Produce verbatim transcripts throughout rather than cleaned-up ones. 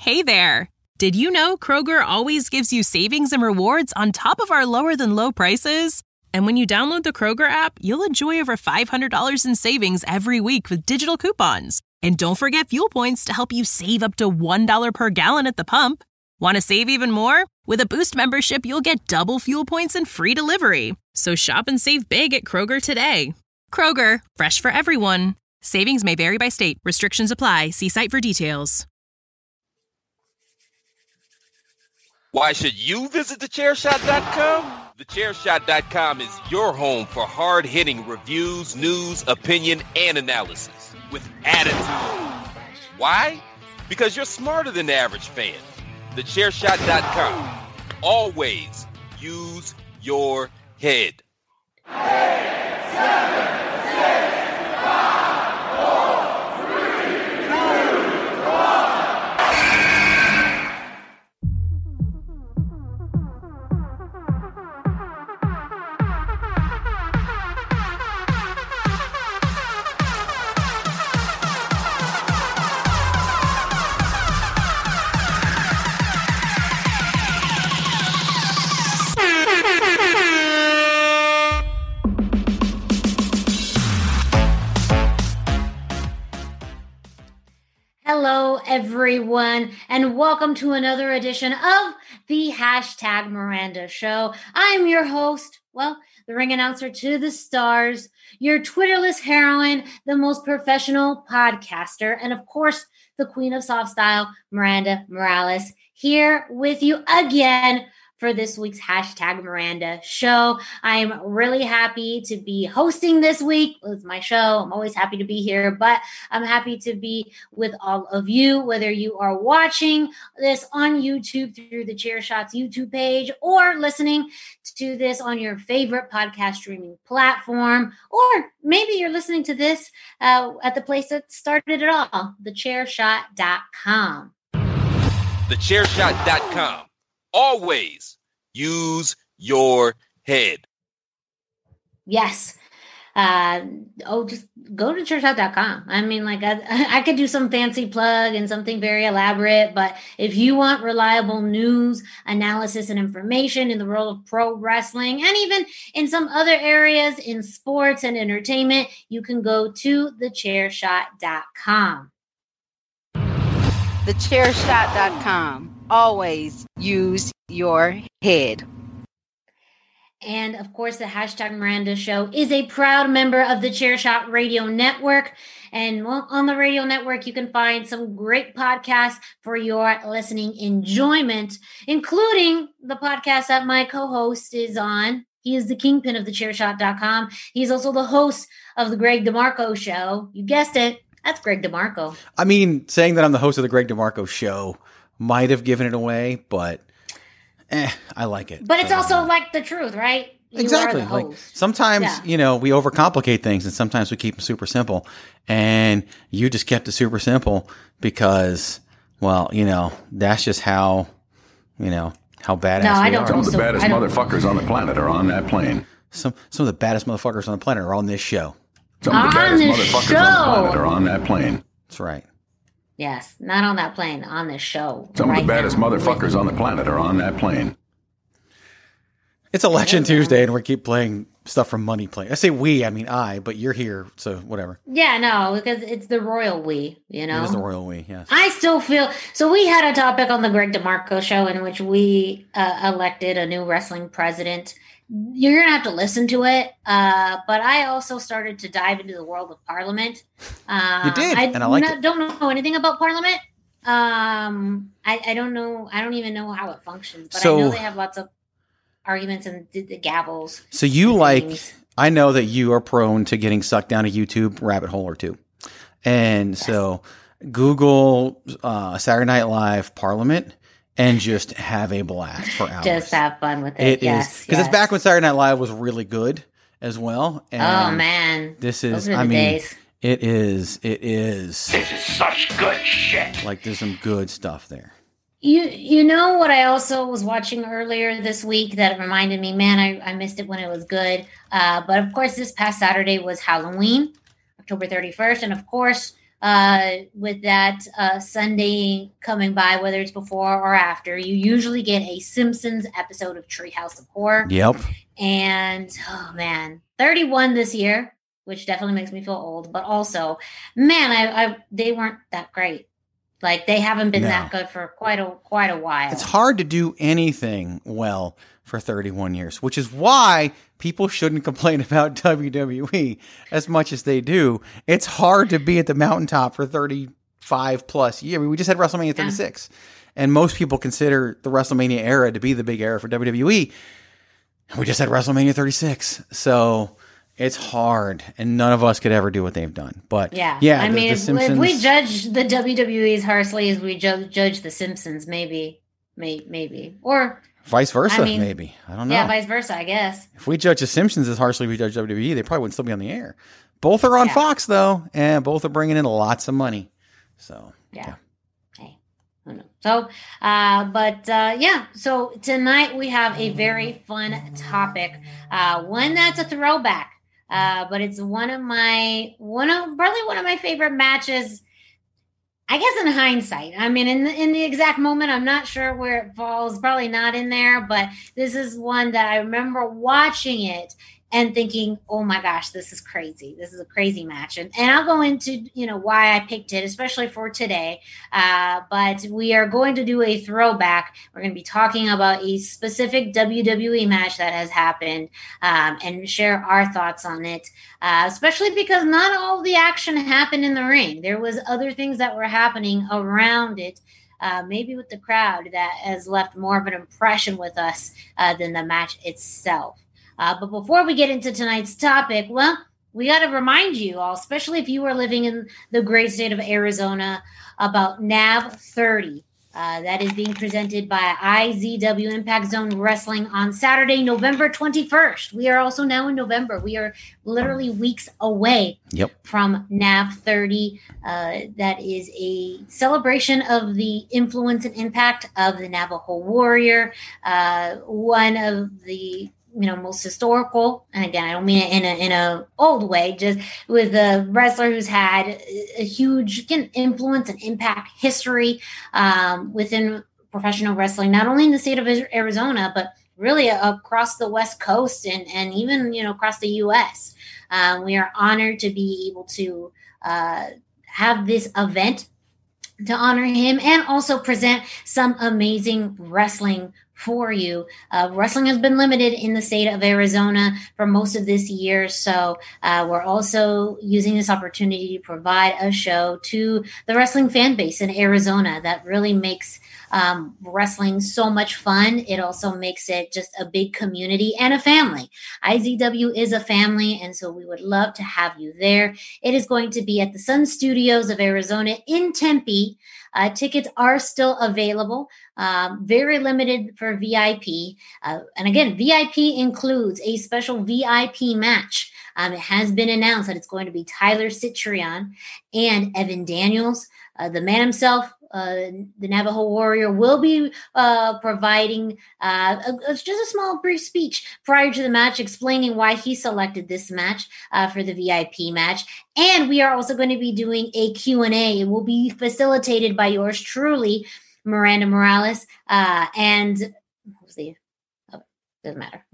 Hey there! Did you know Kroger always gives you savings and rewards on top of our lower-than-low prices? And when you download the Kroger app, you'll enjoy over five hundred dollars in savings every week with digital coupons. And don't forget fuel points to help you save up to one dollar per gallon at the pump. Want to save even more? With a Boost membership, you'll get double fuel points and free delivery. So shop and save big at Kroger today. Kroger, fresh for everyone. Savings may vary by state. Restrictions apply. See site for details. Why should you visit the chair shot dot com? the chair shot dot com is your home for hard-hitting reviews, news, opinion, and analysis with attitude. Why? Because you're smarter than the average fan. the chair shot dot com. Always use your head. Eight, seven, six, five, four, three, two, one. Hello, everyone, and welcome to another edition of the Hashtag Miranda Show. I'm your host, well, the ring announcer to the stars, your Twitterless heroine, the most professional podcaster, and of course, the queen of soft style, Miranda Morales, here with you again for this week's Hashtag Miranda Show. I am really happy to be hosting this week. It's my show. I'm always happy to be here, but I'm happy to be with all of you, whether you are watching this on YouTube through the Chair Shots YouTube page or listening to this on your favorite podcast streaming platform, or maybe you're listening to this uh, at the place that started it all, the chair shot dot com. the chair shot dot com. Always use your head. Yes. Uh, oh, just go to chair shot dot com. I mean, like, I, I could do some fancy plug and something very elaborate, but if you want reliable news, analysis, and information in the world of pro wrestling, and even in some other areas in sports and entertainment, you can go to the chair shot dot com. the chair shot dot com. Always use your head. And of course, the Hashtag Miranda Show is a proud member of the Chairshot Radio Network. And well, on the radio network, you can find some great podcasts for your listening enjoyment, including the podcast that my co-host is on. He is the kingpin of the chair shot dot com. He's also the host of the Greg DeMarco Show. You guessed it. That's Greg DeMarco. I mean, saying that I'm the host of the Greg DeMarco Show might have given it away, but eh, I like it. But it's so, also like the truth, right? You exactly. are the Like host. sometimes, Yeah. you know, we overcomplicate things, and sometimes we keep them super simple. And you just kept it super simple because, well, you know, that's just how, you know, how badass No, I we don't are. Some of the So, baddest I don't- motherfuckers on the planet are on that plane. Some some of the baddest motherfuckers on the planet are on this show. Some of the On baddest this motherfuckers on the show. planet are on that plane. That's right. Yes, not on that plane, on this show. Some right of the baddest now. motherfuckers on the planet are on that plane. It's Election There you go. Tuesday, and we keep playing stuff from Money Play. I say we, I mean I, but you're here, so whatever. Yeah, no, because it's the royal we, you know? It is the royal we, yes. I still feel so. We had a topic on the Greg DeMarco Show in which we uh, elected a new wrestling president. You're gonna have to listen to it, uh, but I also started to dive into the world of Parliament. Uh, You did, I and I liked no- it. don't know anything about Parliament. Um, I, I don't know. I don't even know how it functions, but So- I know they have lots of arguments and the, the gavels. So you and like, things. I know that you are prone to getting sucked down a YouTube rabbit hole or two. And so Google uh, Saturday Night Live Parliament and just have a blast for hours. Just have fun with it. It is. yes, Because yes. it's back when Saturday Night Live was really good as well. And Oh man, This is, those are the I mean, days. it is, it is. This is such good shit. Like there's some good stuff there. You you know what I also was watching earlier this week that reminded me, man, I, I missed it when it was good. Uh, but of course, this past Saturday was Halloween, October thirty-first. And of course, uh, with that uh, Sunday coming by, whether it's before or after, you usually get a Simpsons episode of Treehouse of Horror. Yep. And, oh, man, thirty-one this year, which definitely makes me feel old. But also, man, I, I they weren't that great. Like, they haven't been No. that good for quite a quite a while. It's hard to do anything well for thirty-one years, which is why people shouldn't complain about W W E as much as they do. It's hard to be at the mountaintop for thirty-five plus years. I mean, we just had WrestleMania thirty-six, yeah. and most people consider the WrestleMania era to be the big era for W W E. We just had WrestleMania thirty-six, so it's hard, and none of us could ever do what they've done. But yeah, yeah I the, mean, the if, Simpsons, if we judge the W W E as harshly as we ju- judge the Simpsons, maybe, may, maybe, or vice versa, I mean, maybe. I don't know. Yeah, vice versa, I guess. If we judge the Simpsons as harshly as we judge W W E, they probably wouldn't still be on the air. Both are on Yeah. Fox, though, and both are bringing in lots of money. So, Yeah. yeah. Hey, who knows? So, uh, but uh, yeah, so tonight we have a very fun topic, uh, one that's a throwback, uh, but it's one of my, one of, probably one of my favorite matches, I guess in hindsight. I mean, in the, in the exact moment, I'm not sure where it falls, probably not in there, but this is one that I remember watching it and thinking, oh my gosh, this is crazy. This is a crazy match. And, and I'll go into, you know, why I picked it, especially for today. Uh, but we are going to do a throwback. We're going to be talking about a specific W W E match that has happened um, and share our thoughts on it, uh, especially because not all the action happened in the ring. There was other things that were happening around it. Uh, maybe with the crowd that has left more of an impression with us uh, than the match itself. Uh, but before we get into tonight's topic, well, we got to remind you all, especially if you are living in the great state of Arizona, about N A V thirty. Uh, that is being presented by I Z W Impact Zone Wrestling on Saturday, November twenty-first. We are also now in November. We are literally weeks away Yep. from N A V thirty. Uh, that is a celebration of the influence and impact of the Navajo warrior, uh, one of the you know, most historical, and again, I don't mean it in a in a old way, just with a wrestler who's had a huge again, influence and impact history um, within professional wrestling, not only in the state of Arizona, but really across the West Coast and, and even, you know, across the U S. Um, we are honored to be able to uh, have this event to honor him and also present some amazing wrestling for you. Uh, wrestling has been limited in the state of Arizona for most of this year, so uh, we're also using this opportunity to provide a show to the wrestling fan base in Arizona that really makes um, wrestling so much fun. It also makes it just a big community and a family. I Z W is a family, and so we would love to have you there. It is going to be at the Sun Studios of Arizona in Tempe. Uh, tickets are still available, um, very limited for V I P. Uh, and again, V I P includes a special V I P match. Um, it has been announced that it's going to be Tyler Citrion and Evan Daniels. Uh, the man himself, uh, the Navajo warrior, will be uh, providing uh, a, a, just a small brief speech prior to the match explaining why he selected this match uh, for the V I P match. And we are also going to be doing a Q and A. It will be facilitated by yours truly, Miranda Morales. Uh, and who's the oh, doesn't matter.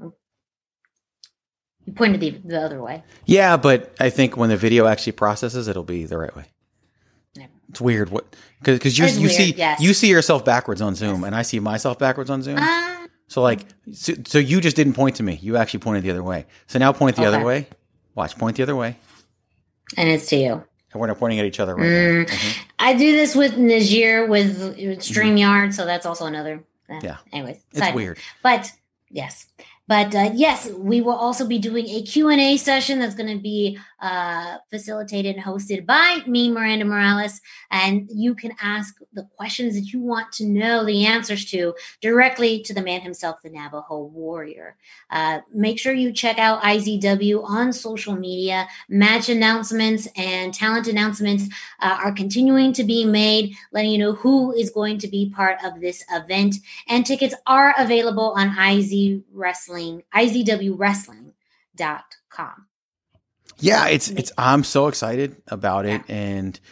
You pointed the, the other way. Yeah, but I think when the video actually processes, it'll be the right way. Yeah. It's weird what because you It's you weird, see yes. you see yourself backwards on Zoom, Yes. and I see myself backwards on Zoom. Uh, So like, so, so you just didn't point to me. You actually pointed the other way. So now point the Okay. other way. Watch, point the other way. and it's to you. And we're not pointing at each other right Mm. now. Mhm. I do this with Najir with StreamYard, so that's also another. Uh, Yeah. Anyways, It's side- weird. But yes. But uh, yes, we will also be doing a Q and A session that's going to be uh, facilitated and hosted by me, Miranda Morales. And you can ask the questions that you want to know the answers to directly to the man himself, the Navajo warrior. Uh, make sure you check out I Z W on social media. Match announcements and talent announcements uh, are continuing to be made, letting you know who is going to be part of this event. And tickets are available on I Z Wrestling, I Z W Wrestling dot com. Yeah, it's it's. I'm so excited about it, and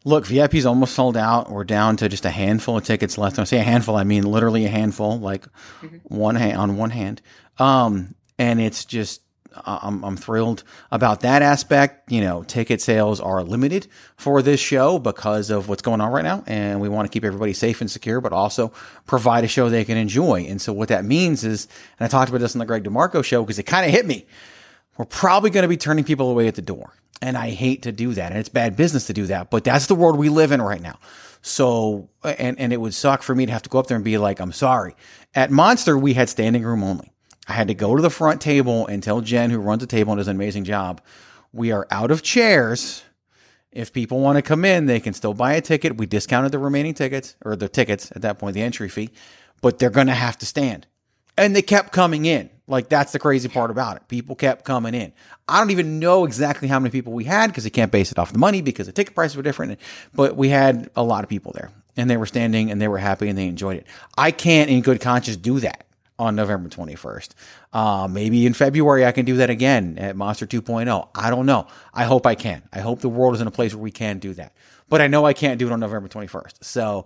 Look, V I P's almost sold out. We're down to just a handful of tickets left. When I say a handful, I mean literally a handful, like mm-hmm. one hand on one hand. Um, and it's just, I'm, I'm thrilled about that aspect. You know, ticket sales are limited for this show because of what's going on right now. And we want to keep everybody safe and secure, but also provide a show they can enjoy. And so what that means is, and I talked about this on the Greg DeMarco show because it kind of hit me. We're probably going to be turning people away at the door. And I hate to do that. And it's bad business to do that, but that's the world we live in right now. So, and, and it would suck for me to have to go up there and be like, I'm sorry. At Monster, we had standing room only. I had to go to the front table and tell Jen, who runs the table and does an amazing job, we are out of chairs. If people want to come in, they can still buy a ticket. We discounted the remaining tickets, or the tickets at that point, the entry fee, but they're going to have to stand. And they kept coming in. Like, that's the crazy part about it. People kept coming in. I don't even know exactly how many people we had because they can't base it off the money because the ticket prices were different. But we had a lot of people there, and they were standing and they were happy and they enjoyed it. I can't in good conscience do that on November twenty-first. Uh, maybe in February I can do that again at Monster two point oh. I don't know. I hope I can. I hope the world is in a place where we can do that. But I know I can't do it on November twenty-first. So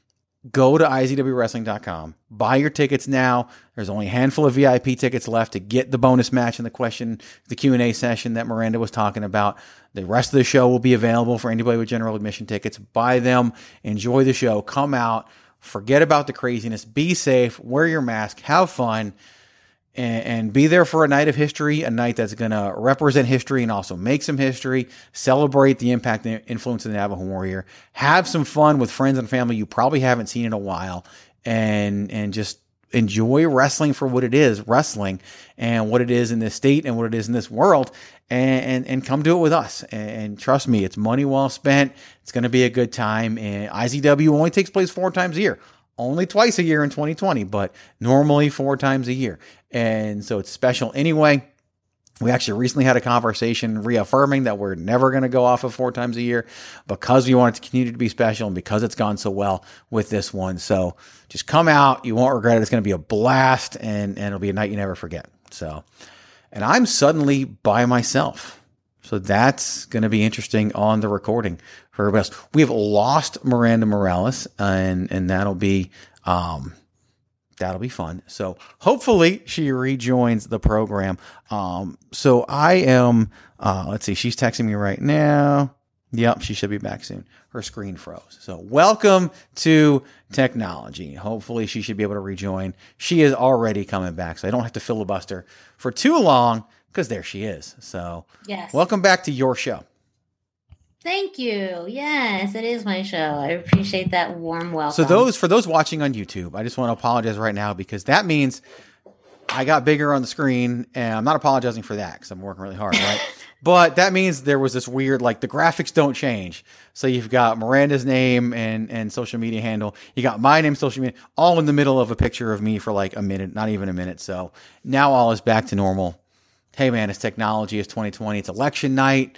go to I Z W wrestling dot com. Buy your tickets now. There's only a handful of V I P tickets left to get the bonus match and the question, the Q and A session that Miranda was talking about. The rest of the show will be available for anybody with general admission tickets. Buy them. Enjoy the show. Come out. Forget about the craziness. Be safe. Wear your mask. Have fun. And, and be there for a night of history, a night that's going to represent history and also make some history. Celebrate the impact and influence of the Navajo Warrior. Have some fun with friends and family you probably haven't seen in a while. And, and just enjoy wrestling for what it is, wrestling, and what it is in this state and what it is in this world. And, and, and come do it with us. And, and trust me, it's money well spent. It's going to be a good time. And I Z W only takes place four times a year. Only twice a year in twenty twenty, but normally four times a year. And so it's special anyway. We actually recently had a conversation reaffirming that we're never going to go off of four times a year because we want it to continue to be special and because it's gone so well with this one. So just come out. You won't regret it. It's going to be a blast, and, and it'll be a night you never forget. So, and I'm suddenly by myself. So that's going to be interesting on the recording for everybody else. We have lost Miranda Morales, and, and that'll be, um, that'll be fun. So hopefully she rejoins the program. Um, so I am, uh, let's see, she's texting me right now. Yep, she should be back soon. Her screen froze. So welcome to technology. Hopefully she should be able to rejoin. She is already coming back, so I don't have to filibuster for too long because there she is. So yes, welcome back to your show. Thank you. Yes, it is my show. I appreciate that warm welcome. So those for those watching on YouTube, I just want to apologize right now because that means I got bigger on the screen, and I'm not apologizing for that because I'm working really hard, right? But that means there was this weird, like the graphics don't change. So you've got Miranda's name and, and social media handle. You got my name, social media, all in the middle of a picture of me for like a minute, not even a minute. So now all is back to normal. Hey man, it's technology. It's twenty twenty. It's election night.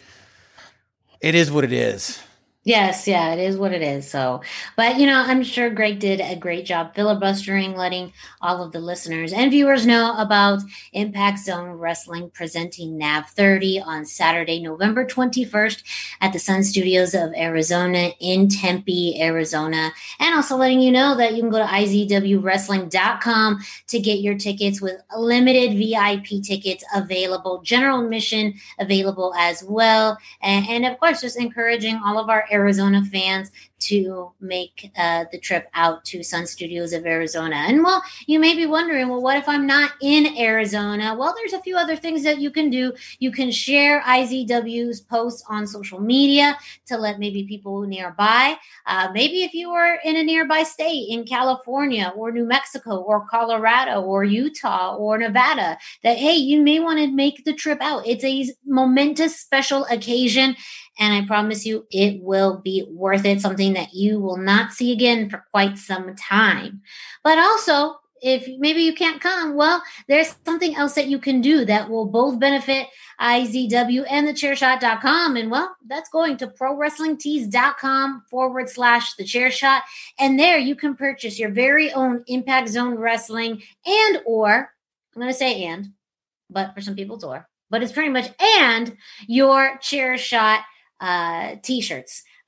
It is what it is. Yes, yeah, it is what it is. So, but you know, I'm sure Greg did a great job filibustering, letting all of the listeners and viewers know about Impact Zone Wrestling presenting N A V thirty on Saturday, November twenty-first at the Sun Studios of Arizona in Tempe, Arizona. And also letting you know that you can go to I Z W wrestling dot com to get your tickets with limited V I P tickets available, general admission available as well. And, and of course, just encouraging all of our Arizona fans to make uh, the trip out to Sun Studios of Arizona. And well, you may be wondering, well, what if I'm not in Arizona? Well, there's a few other things that you can do. You can share I Z W's posts on social media to let maybe people nearby. Uh, maybe if you are in a nearby state in California or New Mexico or Colorado or Utah or Nevada, that, hey, you may want to make the trip out. It's a momentous special occasion. And I promise you, it will be worth it. Something that you will not see again for quite some time. But also, if maybe you can't come, well, there's something else that you can do that will both benefit I Z W and the chair shot dot com. And well, that's going to pro wrestling tees dot com forward slash the chair shot. And there you can purchase your very own Impact Zone Wrestling and or, I'm going to say and, but for some people it's or, but it's pretty much and your chair shot Uh, t-shirts.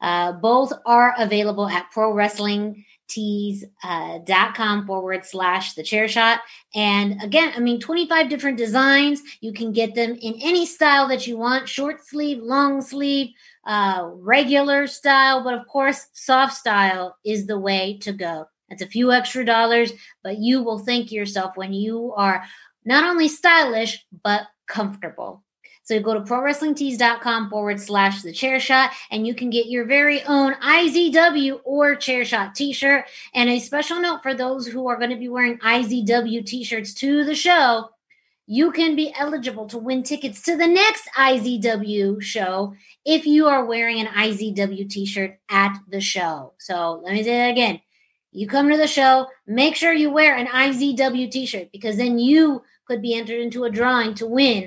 Uh, both are available at pro wrestling tees dot com forward slash the chair shot. And again, I mean, twenty-five different designs. You can get them in any style that you want, short sleeve, long sleeve, uh, regular style. But of course, soft style is the way to go. It's a few extra dollars, but you will thank yourself when you are not only stylish, but comfortable. So you go to pro wrestling tees dot com forward slash the chair shot, and you can get your very own I Z W or chair shot t-shirt. And a special note for those who are going to be wearing I Z W t-shirts to the show, you can be eligible to win tickets to the next I Z W show if you are wearing an I Z W t-shirt at the show. So let me say that again. You come to the show, make sure you wear an I Z W t-shirt, because then you could be entered into a drawing to win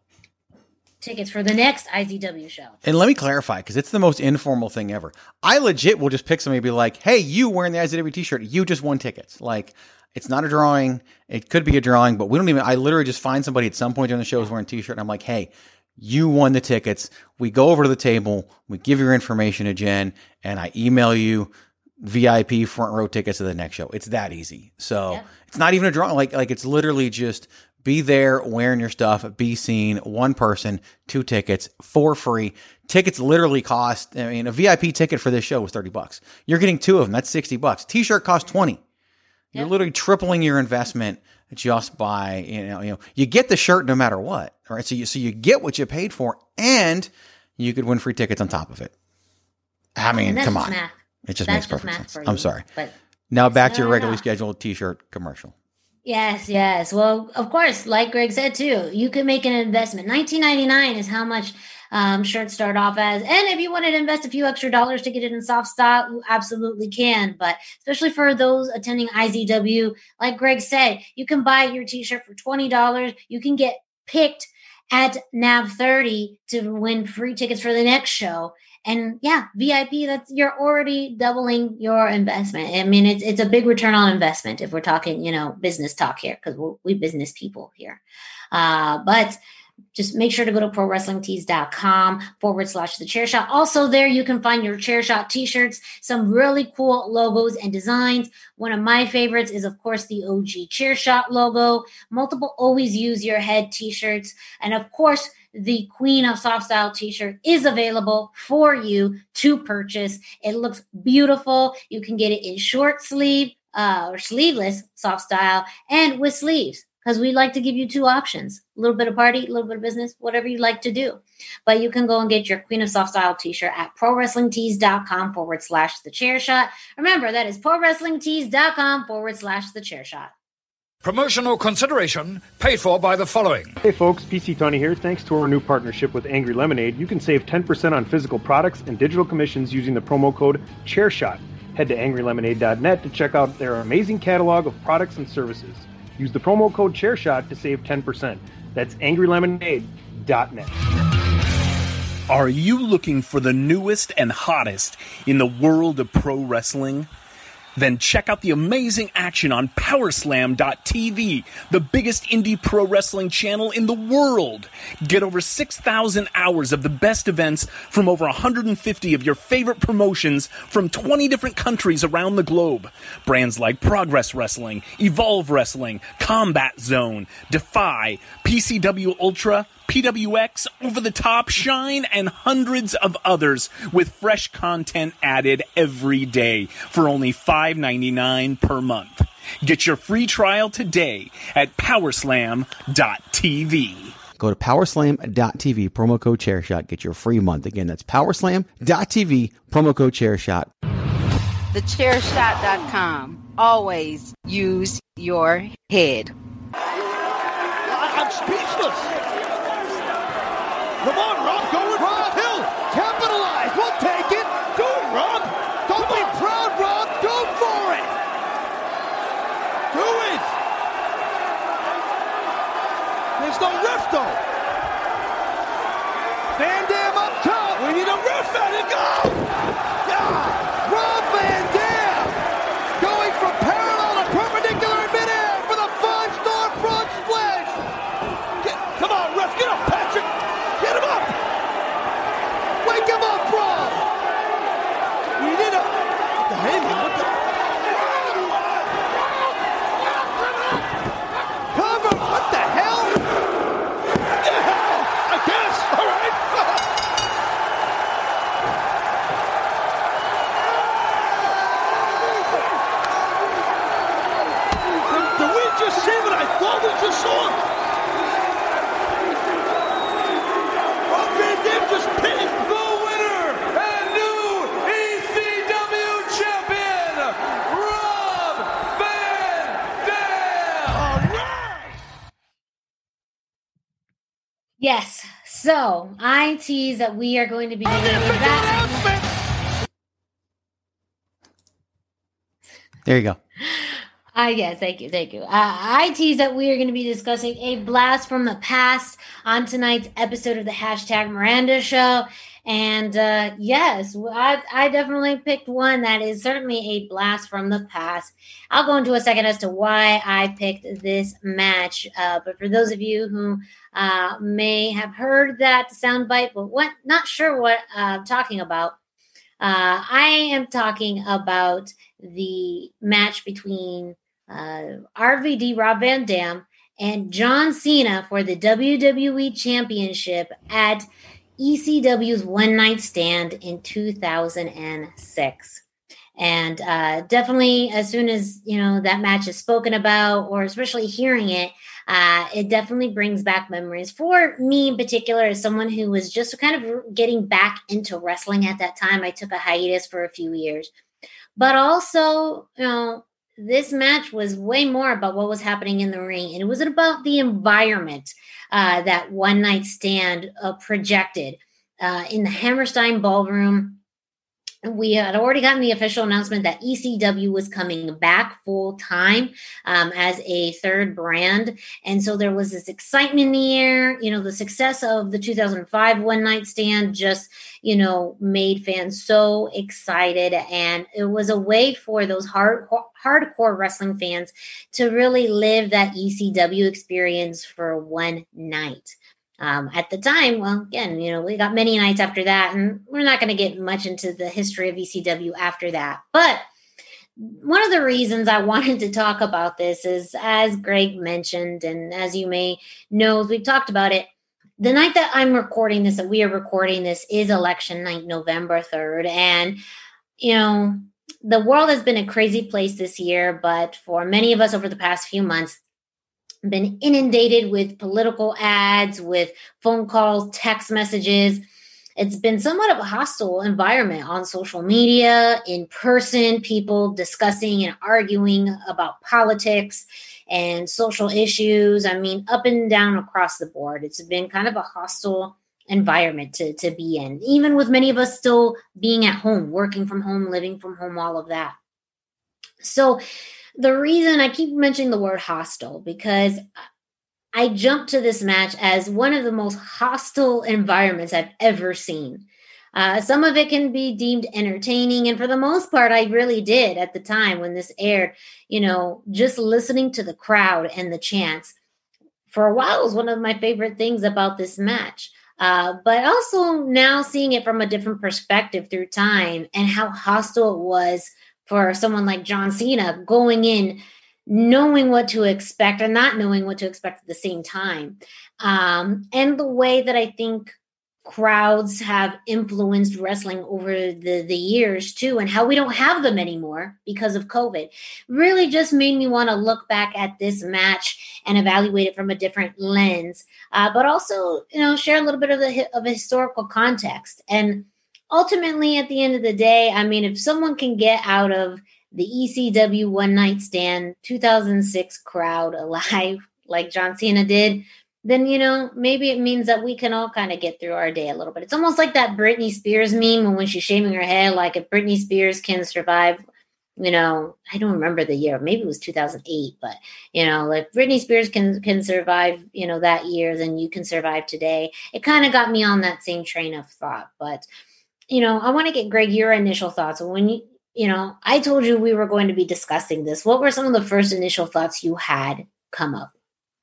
tickets for the next I Z W show. And let me clarify, because it's the most informal thing ever. I legit will just pick somebody and be like, hey, you wearing the I Z W t-shirt, you just won tickets. Like, it's not a drawing. It could be a drawing, but we don't even, I literally just find somebody at some point during the show who's wearing a t-shirt, and I'm like, hey, you won the tickets. We go over to the table, we give your information to Jen, and I email you V I P front row tickets to the next show. It's that easy. So yep. It's not even a drawing. Like, like it's literally just be there wearing your stuff, be seen, one person, two tickets for free. Tickets literally cost, I mean, a V I P ticket for this show was thirty bucks. You're getting two of them. That's sixty bucks. T-shirt costs twenty. Yep. You're literally tripling your investment just by, you know, you know, you get the shirt no matter what. All right. So you, so you get what you paid for, and you could win free tickets on top of it. I mean, come on. Math. It just that's makes just perfect sense. You, I'm sorry. But now back no, to your no, regularly no. scheduled t-shirt commercial. Yes, yes. Well, of course, like Greg said too, you can make an investment. nineteen ninety-nine is how much um, shirts start off as. And if you wanted to invest a few extra dollars to get it in soft style, you absolutely can. But especially for those attending I Z W, like Greg said, you can buy your t-shirt for twenty dollars. You can get picked at N A V thirty to win free tickets for the next show. And yeah, V I P, that's, you're already doubling your investment. I mean, it's it's a big return on investment if we're talking, you know, business talk here, because we're we business people here. Uh, but just make sure to go to pro wrestling tees dot com forward slash the chair shot. Also there, you can find your chair shot t-shirts, some really cool logos and designs. One of my favorites is, of course, the O G chair shot logo, multiple always use your head t-shirts. And of course, the Queen of Soft Style t-shirt is available for you to purchase. It looks beautiful. You can get it in short sleeve uh, or sleeveless soft style and with sleeves, because we like to give you two options, a little bit of party, a little bit of business, whatever you like to do. But you can go and get your Queen of Soft Style t-shirt at pro wrestling tees dot com forward slash the chair shot. Remember, that is pro wrestling tees dot com forward slash the chair shot. Promotional consideration paid for by the following. Hey folks, P C Tony here. Thanks to our new partnership with Angry Lemonade, you can save ten percent on physical products and digital commissions using the promo code ChairShot. Head to angry lemonade dot net to check out their amazing catalog of products and services. Use the promo code ChairShot to save ten percent. That's angry lemonade dot net. Are you looking for the newest and hottest in the world of pro wrestling? Then check out the amazing action on power slam dot t v, the biggest indie pro wrestling channel in the world. Get over six thousand hours of the best events from over one hundred fifty of your favorite promotions from twenty different countries around the globe. Brands like Progress Wrestling, Evolve Wrestling, Combat Zone, Defy, P C W Ultra, P W X, Over the Top, Shine, and hundreds of others with fresh content added every day for only five ninety-nine per month. Get your free trial today at power slam dot t v. Go to power slam dot t v, promo code ChairShot, get your free month. Again, that's power slam dot t v, promo code ChairShot. the chair shot dot com. Always use your head. I'm speechless. Come on, Rob, go with Rob Hill. Capitalize. We'll take it. Do it, Rob. Don't Come be on. proud, Rob. Go for it. Do it. There's no ref, though. Van Dam up top. We need a ref out and go. Yeah. Rob Van Dam going from parallel to perpendicular in midair for the five-star front splash. Get, come on, ref. Get up, Patrick. Get him up! Wake him up, Rob! Oh, there's a sword! Rob Van Dam just pinned the winner and new E C W champion, Rob Van Dam! All right! Yes. So I tease that we are going to be doing that. There you go. Uh, yes, thank you, thank you. Uh, I tease that we are going to be discussing a blast from the past on tonight's episode of the Hashtag Miranda Show. And uh, yes, I, I definitely picked one that is certainly a blast from the past. I'll go into a second as to why I picked this match. Uh, but for those of you who uh, may have heard that soundbite, but what not sure what uh, I'm talking about, uh, I am talking about the match between uh, R V D, Rob Van Dam, and John Cena for the W W E Championship at E C W's One Night Stand in two thousand six. And uh, definitely as soon as, you know, that match is spoken about, or especially hearing it, uh, it definitely brings back memories. For me in particular, as someone who was just kind of getting back into wrestling at that time, I took a hiatus for a few years. But also, you know, this match was way more about what was happening in the ring. And it was about the environment uh, that One Night Stand uh, projected uh, in the Hammerstein Ballroom. We had already gotten the official announcement that E C W was coming back full time um, as a third brand. And so there was this excitement in the air. You know, the success of the two thousand five One Night Stand just, you know, made fans so excited. And it was a way for those hard, hardcore wrestling fans to really live that E C W experience for one night. Um, at the time, well, again, you know, we got many nights after that, and we're not going to get much into the history of E C W after that. But one of the reasons I wanted to talk about this is, as Greg mentioned, and as you may know, we've talked about it, the night that I'm recording this, that we are recording this, is election night, November third. And, you know, the world has been a crazy place this year, but for many of us over the past few months, been inundated with political ads, with phone calls, text messages. It's been somewhat of a hostile environment on social media, in person, people discussing and arguing about politics and social issues. I mean, up and down across the board. It's been kind of a hostile environment to, to be in, even with many of us still being at home, working from home, living from home, all of that. So the reason I keep mentioning the word hostile, because I jumped to this match as one of the most hostile environments I've ever seen. Uh, some of it can be deemed entertaining. And for the most part, I really did at the time when this aired, you know, just listening to the crowd and the chants for a while was one of my favorite things about this match. Uh, but also now seeing it from a different perspective through time and how hostile it was for someone like John Cena going in, knowing what to expect and not knowing what to expect at the same time. Um, and the way that I think crowds have influenced wrestling over the, the years too, and how we don't have them anymore because of COVID, really just made me want to look back at this match and evaluate it from a different lens, uh, but also, you know, share a little bit of the of a historical context. And ultimately, at the end of the day, I mean, if someone can get out of the E C W One Night Stand two thousand six crowd alive like John Cena did, then, you know, maybe it means that we can all kind of get through our day a little bit. It's almost like that Britney Spears meme when she's shaving her head, like if Britney Spears can survive, you know, I don't remember the year, maybe it was two thousand eight, but, you know, like Britney Spears can, can survive, you know, that year, then you can survive today. It kind of got me on that same train of thought. But, you know, I want to get, Greg, your initial thoughts. When you, you know, I told you we were going to be discussing this. What were some of the first initial thoughts you had come up?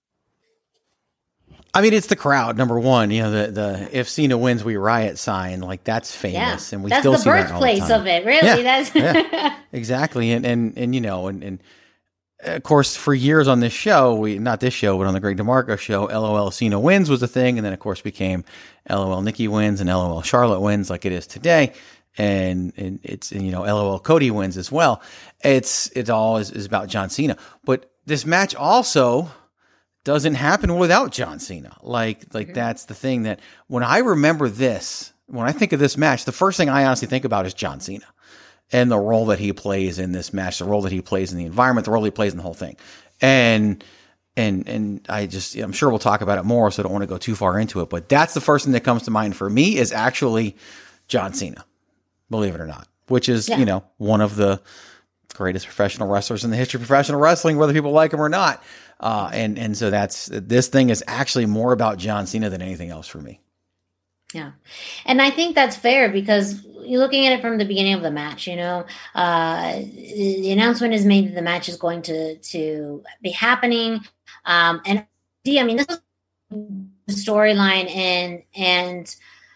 I mean, it's the crowd, number one. You know, the the if Cena wins, we riot sign, like that's famous, yeah, and we that's still the see that all the birthplace time. of it. Really, yeah, that's yeah, exactly. And and and you know, and and of course, for years on this show, we not this show, but on the Greg DeMarco show, LOL Cena wins was a thing, and then of course became LOL Nikki wins and LOL Charlotte wins, like it is today. And, and it's, and, you know, LOL Cody wins as well. It's, it all is, is about John Cena. But this match also doesn't happen without John Cena. Like, like mm-hmm. that's the thing that when I remember this, when I think of this match, the first thing I honestly think about is John Cena and the role that he plays in this match, the role that he plays in the environment, the role he plays in the whole thing. And, and, and I just, I'm sure we'll talk about it more, so I don't want to go too far into it, but that's the first thing that comes to mind for me is actually John Cena, believe it or not, which is, yeah. you know, one of the greatest professional wrestlers in the history of professional wrestling, whether people like him or not. Uh, and, and so that's, this thing is actually more about John Cena than anything else for me. Yeah. And I think that's fair because you're looking at it from the beginning of the match, you know, uh, the announcement is made that the match is going to, to be happening. Um, and I mean, this was the storyline and, and,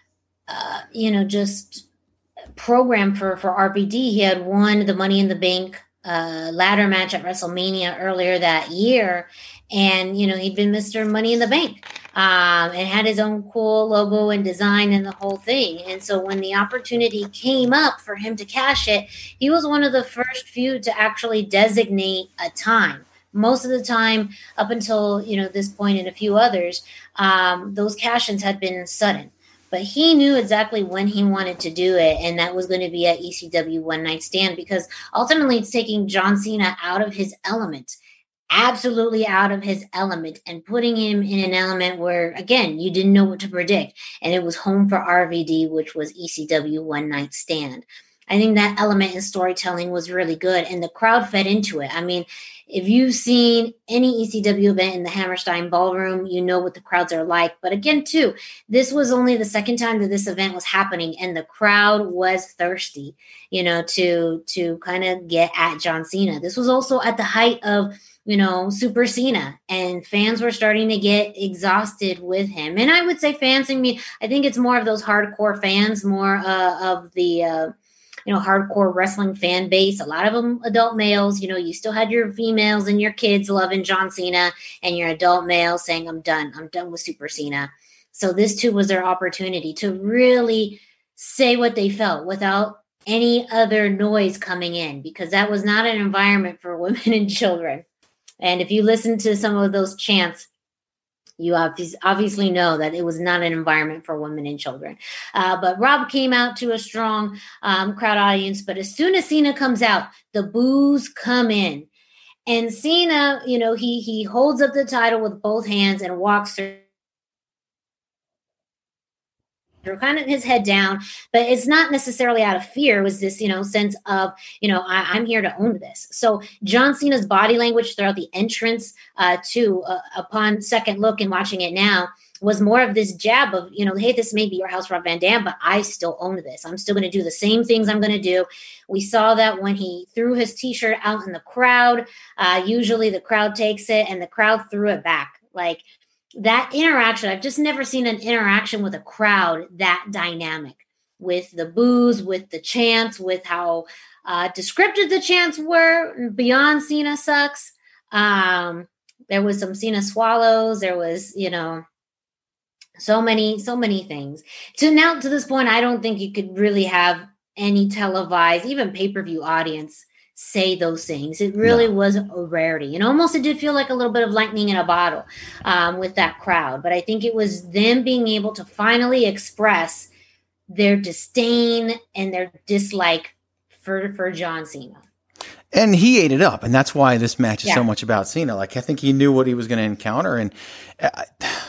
uh, you know, just program for, for R V D. He had won the Money in the Bank uh, ladder match at WrestleMania earlier that year. And, you know, he'd been Mister Money in the Bank um, and had his own cool logo and design and the whole thing. And so when the opportunity came up for him to cash it, he was one of the first few to actually designate a time. Most of the time, up until, you know, this point and a few others, um, those cash-ins had been sudden. But he knew exactly when he wanted to do it, and that was going to be at E C W One Night Stand, because ultimately it's taking John Cena out of his element, absolutely out of his element, and putting him in an element where, again, you didn't know what to predict. And it was home for R V D, which was E C W One Night Stand. I think that element in storytelling was really good, and the crowd fed into it. I mean, if you've seen any E C W event in the Hammerstein Ballroom, you know what the crowds are like. But again, too, this was only the second time that this event was happening, and the crowd was thirsty, you know, to to kind of get at John Cena. This was also at the height of, you know, Super Cena, and fans were starting to get exhausted with him. And I would say fans, I mean, I think it's more of those hardcore fans, more uh, of the uh, you know, hardcore wrestling fan base, a lot of them adult males. You know, you still had your females and your kids loving John Cena, and your adult males saying, I'm done. I'm done with Super Cena. So this too was their opportunity to really say what they felt without any other noise coming in, because that was not an environment for women and children. And if you listen to some of those chants, you obviously know that it was not an environment for women and children. Uh, but Rob came out to a strong um, crowd audience. But as soon as Cena comes out, the boos come in. And Cena, you know, he he holds up the title with both hands and walks through. Kind of his head down, but it's not necessarily out of fear. It was this, you know, sense of, you know, I, I'm here to own this. So John Cena's body language throughout the entrance uh, to uh, upon second look and watching it now was more of this jab of, you know, hey, this may be your house, Rob Van Dam, but I still own this. I'm still going to do the same things I'm going to do. We saw that when he threw his T-shirt out in the crowd. Uh, usually the crowd takes it, and the crowd threw it back. Like, that interaction, I've just never seen an interaction with a crowd that dynamic, with the boos, with the chants, with how uh, descriptive the chants were. Beyond Cena sucks. Um, there was some Cena swallows. There was, you know, so many, so many things. To now, to this point, I don't think you could really have any televised, even pay-per-view audience say those things. It really no. was a rarity. And almost it did feel like a little bit of lightning in a bottle um, with that crowd. But I think it was them being able to finally express their disdain and their dislike for, for John Cena. And he ate it up. And that's why this match is yeah. so much about Cena. Like, I think he knew what he was going to encounter. And uh,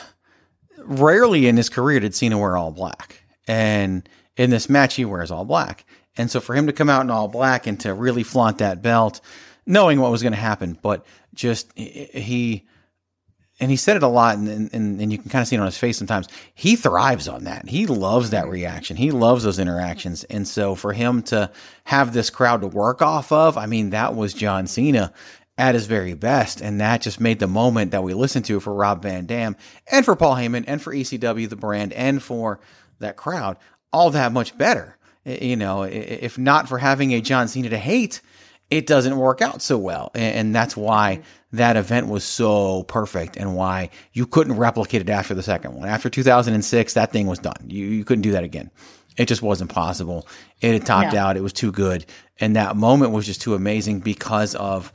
rarely in his career did Cena wear all black. And in this match, he wears all black. And so for him to come out in all black and to really flaunt that belt, knowing what was going to happen, but just he, and he said it a lot, and, and, and you can kind of see it on his face sometimes, he thrives on that. He loves that reaction. He loves those interactions. And so for him to have this crowd to work off of, I mean, that was John Cena at his very best. And that just made the moment that we listened to for Rob Van Dam and for Paul Heyman and for E C W, the brand, and for that crowd, all that much better. You know, if not for having a John Cena to hate, it doesn't work out so well. And that's why that event was so perfect, and why you couldn't replicate it after the second one. After two thousand six, that thing was done. You, you couldn't do that again. It just wasn't possible. It had topped yeah. out. It was too good. And that moment was just too amazing because of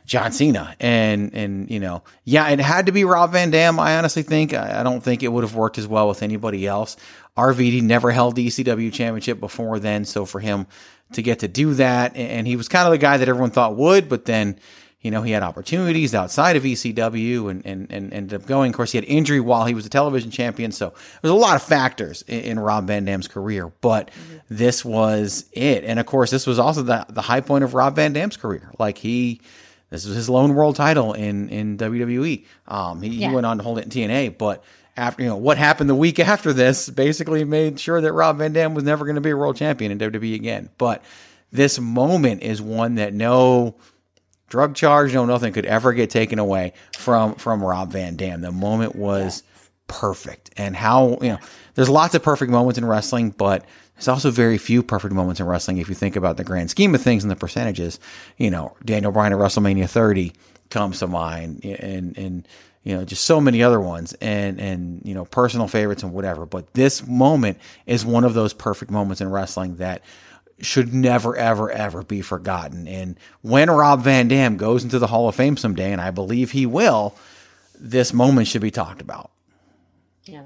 John Cena. And, and, you know, yeah, it had to be Rob Van Dam. I honestly think, I, I don't think it would have worked as well with anybody else. R V D never held the E C W championship before then. So for him to get to do that, and he was kind of the guy that everyone thought would, but then, you know, he had opportunities outside of E C W and, and, and ended up going. Of course, he had injury while he was a television champion. So there's a lot of factors in, in Rob Van Dam's career, but mm-hmm. this was it. And of course, this was also the, the high point of Rob Van Dam's career. Like he, this was his lone world title in, in W W E. Um, he, yeah. he went on to hold it in T N A, but after, you know, what happened the week after this basically made sure that Rob Van Dam was never going to be a world champion in W W E again. But this moment is one that no drug charge, no nothing could ever get taken away from, from Rob Van Dam. The moment was yeah. perfect. And how, you know, there's lots of perfect moments in wrestling, but there's also very few perfect moments in wrestling if you think about the grand scheme of things and the percentages. You know, Daniel Bryan at WrestleMania thirty comes to mind, and, and, you know, just so many other ones, and, and, you know, personal favorites and whatever. But this moment is one of those perfect moments in wrestling that should never, ever, ever be forgotten. And when Rob Van Dam goes into the Hall of Fame someday, and I believe he will, this moment should be talked about. Yeah.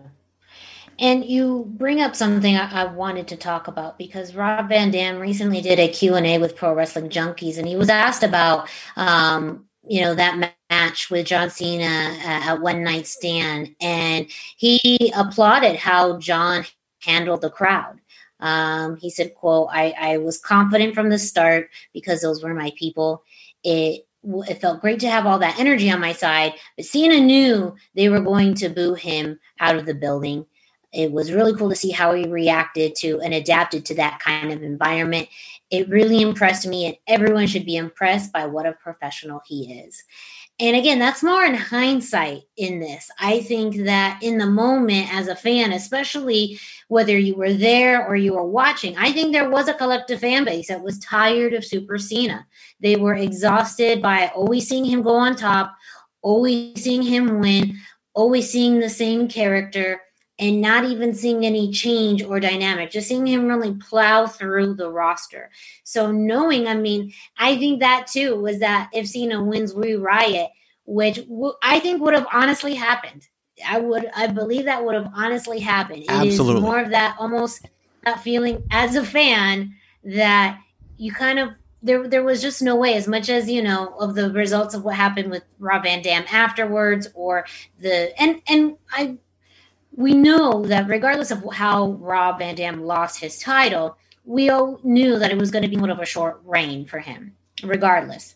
And you bring up something I, I wanted to talk about, because Rob Van Dam recently did a Q and A with Pro Wrestling Junkies, and he was asked about, um, you know, that match with John Cena at, at One Night Stand. And he applauded how John handled the crowd. Um, he said, quote, I, I was confident from the start because those were my people. It It felt great to have all that energy on my side, but Cena knew they were going to boo him out of the building. It was really cool to see how he reacted to and adapted to that kind of environment. It really impressed me, and everyone should be impressed by what a professional he is. And again, that's more in hindsight in this. I think that in the moment as a fan, especially whether you were there or you were watching, I think there was a collective fan base that was tired of Super Cena. They were exhausted by always seeing him go on top, always seeing him win, always seeing the same character, and not even seeing any change or dynamic, just seeing him really plow through the roster. So knowing, I mean, I think that too was that if Cena wins, we riot, which w- I think would have honestly happened. I would, I believe that would have honestly happened. It Absolutely. is more of that almost that feeling as a fan that you kind of, there, there was just no way, as much as, you know, of the results of what happened with Rob Van Dam afterwards, or the, and, and I, we know that regardless of how Rob Van Dam lost his title, we all knew that it was going to be sort of a short reign for him, regardless.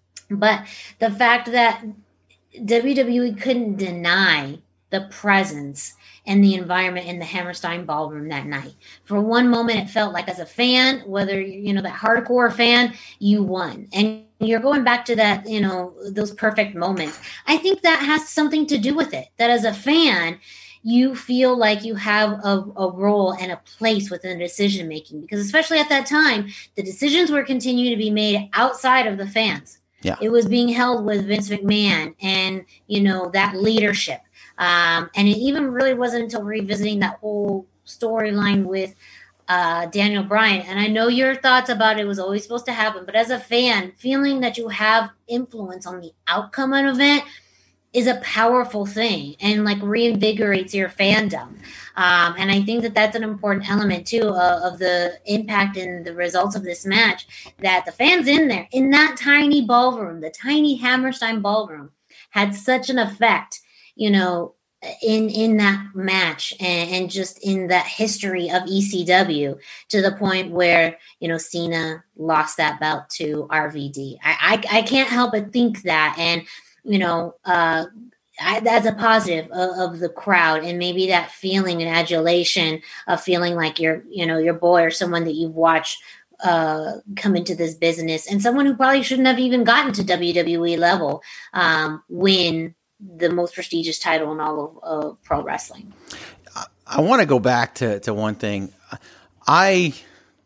But the fact that W W E couldn't deny the presence and the environment in the Hammerstein Ballroom that night. For one moment, it felt like as a fan, whether, you know, that hardcore fan, you won. And you're going back to that, you know, those perfect moments. I think that has something to do with it, that as a fan, you feel like you have a, a role and a place within decision making, because especially at that time, the decisions were continuing to be made outside of the fans. Yeah. It was being held with Vince McMahon and, you know, that leadership. Um, and it even really wasn't until revisiting that whole storyline with uh, Daniel Bryan. And I know your thoughts about it was always supposed to happen, but as a fan, feeling that you have influence on the outcome of an event is a powerful thing, and like reinvigorates your fandom. Um, and I think that that's an important element too uh, of the impact and the results of this match, that the fans in there, in that tiny ballroom, the tiny Hammerstein Ballroom, had such an effect, you know, in, in that match and, and just in that history of E C W, to the point where, you know, Cena lost that belt to R V D. I, I, I can't help but think that. And, you know, uh, I, that's a positive of, of the crowd, and maybe that feeling and adulation of feeling like you're, you know, your boy or someone that you've watched uh, come into this business, and someone who probably shouldn't have even gotten to W W E level um, win the most prestigious title in all of uh, pro wrestling. I, I want to go back to, to one thing. I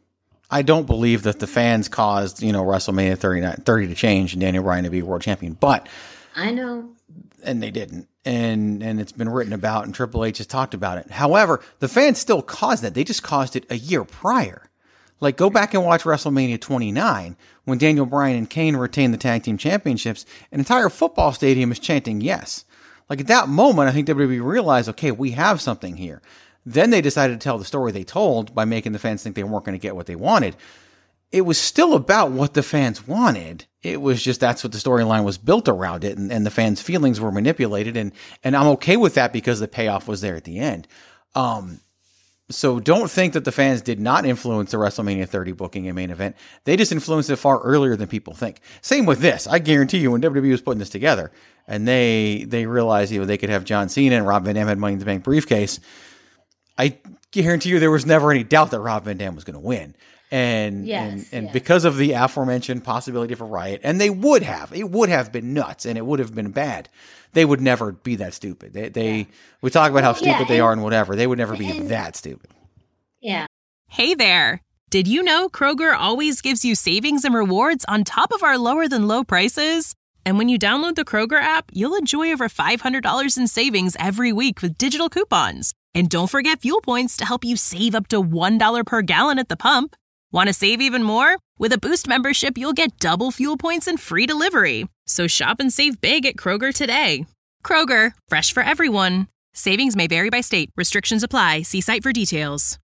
I don't believe that the fans caused, you know, WrestleMania thirty, thirty to change and Daniel Bryan to be world champion, but I know. And they didn't. And and it's been written about, and Triple H has talked about it. However, the fans still caused that. They just caused it a year prior. Like, go back and watch WrestleMania twenty-nine when Daniel Bryan and Kane retained the tag team championships. An entire football stadium is chanting yes. Like, at that moment, I think W W E realized, okay, we have something here. Then they decided to tell the story they told by making the fans think they weren't going to get what they wanted. It was still about what the fans wanted. It was just that's what the storyline was built around it, and, and the fans' feelings were manipulated, and and I'm okay with that because the payoff was there at the end. Um, so don't think that the fans did not influence the WrestleMania thirty booking and main event. They just influenced it far earlier than people think. Same with this. I guarantee you when W W E was putting this together and they they realized you know they could have John Cena and Rob Van Dam had Money in the Bank briefcase, I guarantee you there was never any doubt that Rob Van Dam was going to win. And, yes, and, and yes. because of the aforementioned possibility of a riot, and they would have, it would have been nuts and it would have been bad. They would never be that stupid. They, they, yeah. we talk about how stupid yeah, and, they are and whatever. They would never be and, that stupid. Yeah. Hey there. Did you know Kroger always gives you savings and rewards on top of our lower than low prices? And when you download the Kroger app, you'll enjoy over five hundred dollars in savings every week with digital coupons. And don't forget fuel points to help you save up to one dollar per gallon at the pump. Want to save even more? With a Boost membership, you'll get double fuel points and free delivery. So shop and save big at Kroger today. Kroger, fresh for everyone. Savings may vary by state. Restrictions apply. See site for details.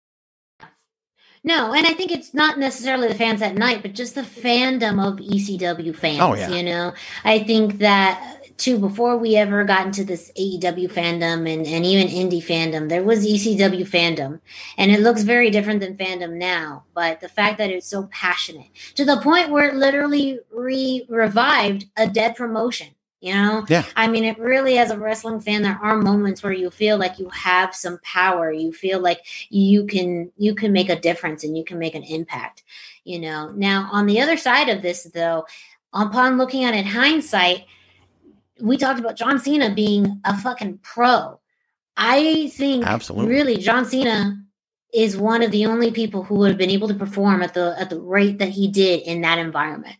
No, and I think it's not necessarily the fans at night, but just the fandom of E C W fans. Oh, yeah. You know, I think that too, before we ever got into this A E W fandom and, and even indie fandom, there was E C W fandom, and it looks very different than fandom now. But the fact that it's so passionate to the point where it literally re revived a dead promotion. You know, yeah. I mean, it really, as a wrestling fan, there are moments where you feel like you have some power. You feel like you can you can make a difference and you can make an impact. You know, now on the other side of this, though, upon looking at it in hindsight, we talked about John Cena being a fucking pro. I think Absolutely. really John Cena is one of the only people who would have been able to perform at the at the rate that he did in that environment.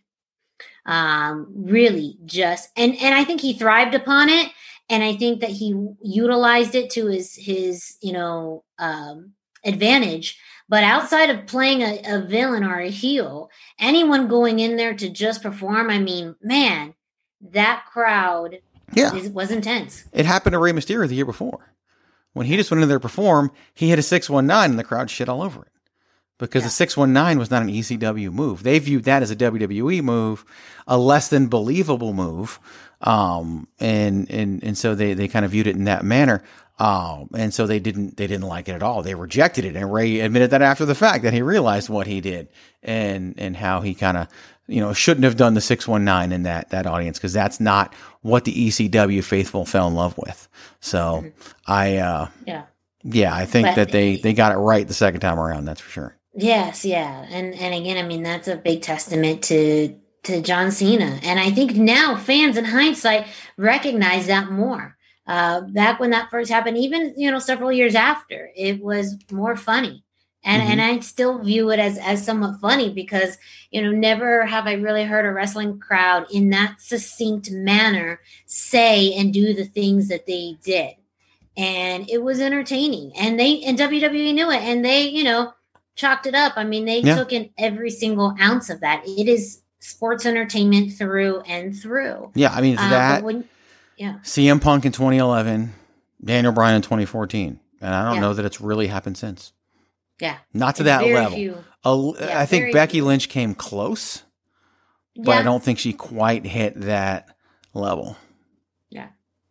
Um, really just, and, and I think he thrived upon it. And I think that he utilized it to his, his, you know, um, advantage. But outside of playing a, a villain or a heel, anyone going in there to just perform, I mean, man, that crowd yeah. is, was intense. It happened to Rey Mysterio the year before. When he just went in there to perform, he hit a six one nine and the crowd shit all over it. Because yeah. the six one nine was not an E C W move. They viewed that as a W W E move, a less than believable move. Um, and, and, and so they, they kind of viewed it in that manner. Um, and so they didn't, they didn't like it at all. They rejected it. And Ray admitted that after the fact that he realized what he did and, and how he kind of, you know, shouldn't have done the six one nine in that, that audience. Cause that's not what the E C W faithful fell in love with. So mm-hmm. I, uh, yeah, yeah, I think but, that they, they got it right the second time around. That's for sure. Yes, yeah. And and again, I mean, that's a big testament to to John Cena. And I think now fans in hindsight recognize that more. Uh, back when that first happened, even, you know, several years after, it was more funny. And mm-hmm. and I still view it as, as somewhat funny because, you know, never have I really heard a wrestling crowd in that succinct manner say and do the things that they did. And it was entertaining. And they and W W E knew it. And they, you know, chalked it up. I mean, they yeah. took in every single ounce of that. It is sports entertainment through and through. Yeah, I mean, it's uh, that. When, yeah. C M Punk in twenty eleven, Daniel Bryan in twenty fourteen. And I don't yeah. know that it's really happened since. Yeah. Not to that level. A, yeah, I think Becky few. Lynch came close, but yeah. I don't think she quite hit that level. Yeah.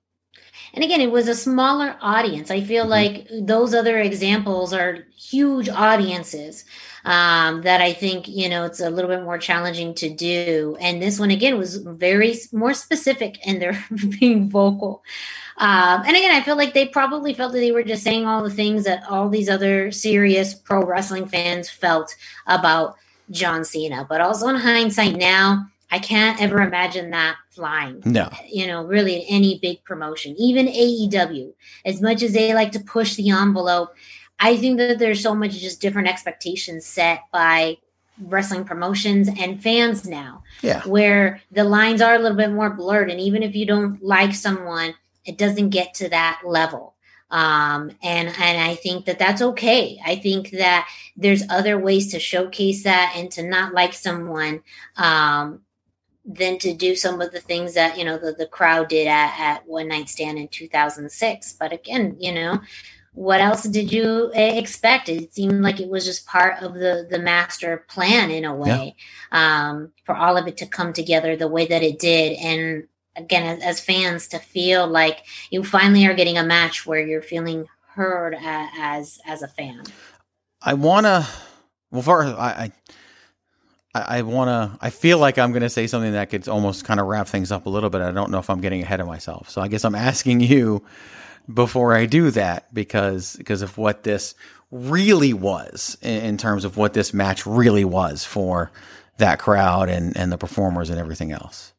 And again, it was a smaller audience. I feel mm-hmm. like those other examples are huge audiences um, that I think, you know, it's a little bit more challenging to do. And this one, again, was very more specific in their being vocal. Um, and again, I feel like they probably felt that they were just saying all the things that all these other serious pro wrestling fans felt about John Cena. But also in hindsight now, I can't ever imagine that flying. No. You know, really in any big promotion, even A E W, as much as they like to push the envelope, I think that there's so much just different expectations set by wrestling promotions and fans now, yeah. where the lines are a little bit more blurred. And even if you don't like someone, it doesn't get to that level. Um, and, and I think that that's okay. I think that there's other ways to showcase that and to not like someone, um, than to do some of the things that, you know, the, the crowd did at, at One Night Stand in two thousand six. But again, you know, what else did you expect? It seemed like it was just part of the, the master plan in a way, yeah. um, for all of it to come together the way that it did. And again, as, as fans, to feel like you finally are getting a match where you're feeling heard as, as, as a fan. I want to, well, first, I, I I want to, I feel like I'm going to say something that could almost kind of wrap things up a little bit. I don't know if I'm getting ahead of myself. So I guess I'm asking you before I do that, because, because of what this really was in, in terms of what this match really was for that crowd and, and the performers and everything else.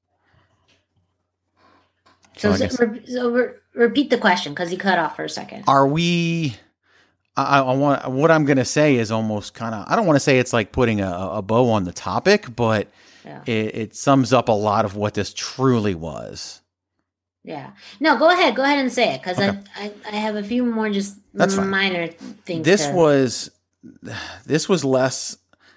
So, so, so, re- so re- repeat the question, because you cut off for a second. Are we... I, I want what I'm going to say is almost kind of, I don't want to say it's like putting a, a bow on the topic, but yeah. it, it sums up a lot of what this truly was. Yeah. No, go ahead. Go ahead and say it. Cause okay. I, I, I have a few more just That's minor fine. things. This to... was, this was less,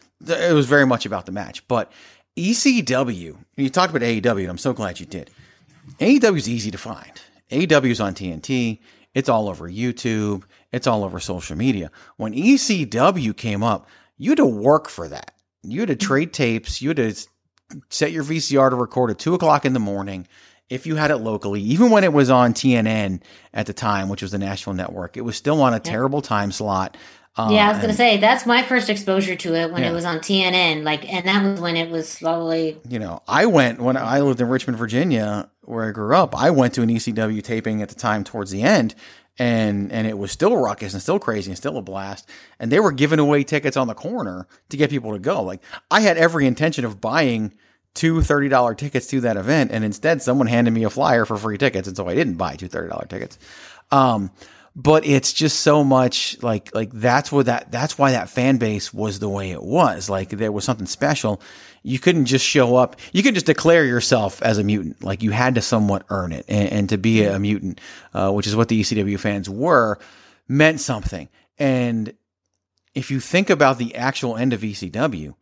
it was very much about the match, but E C W, you talked about A E W and I'm so glad you did. A E W is easy to find. A E W is on T N T. It's all over YouTube. It's all over social media. When E C W came up, you had to work for that. You had to trade tapes. You had to set your V C R to record at two o'clock in the morning. If you had it locally, even when it was on T N N at the time, which was the national network, it was still on a yep. terrible time slot. Uh, yeah, I was going to say, that's my first exposure to it when yeah. it was on T N N. Like, and that was when it was slowly. You know, I went, when I lived in Richmond, Virginia, where I grew up, I went to an E C W taping at the time towards the end. And and it was still ruckus and still crazy and still a blast. And they were giving away tickets on the corner to get people to go. Like, I had every intention of buying two thirty dollars tickets to that event. And instead, someone handed me a flyer for free tickets. And so I didn't buy two thirty dollars tickets. Um, but it's just so much like, like that's what that, that's why that fan base was the way it was. Like, there was something special. You couldn't just show up. You could just declare yourself as a mutant. Like, you had to somewhat earn it. And, and to be a mutant, uh, which is what the E C W fans were, meant something. And if you think about the actual end of E C W,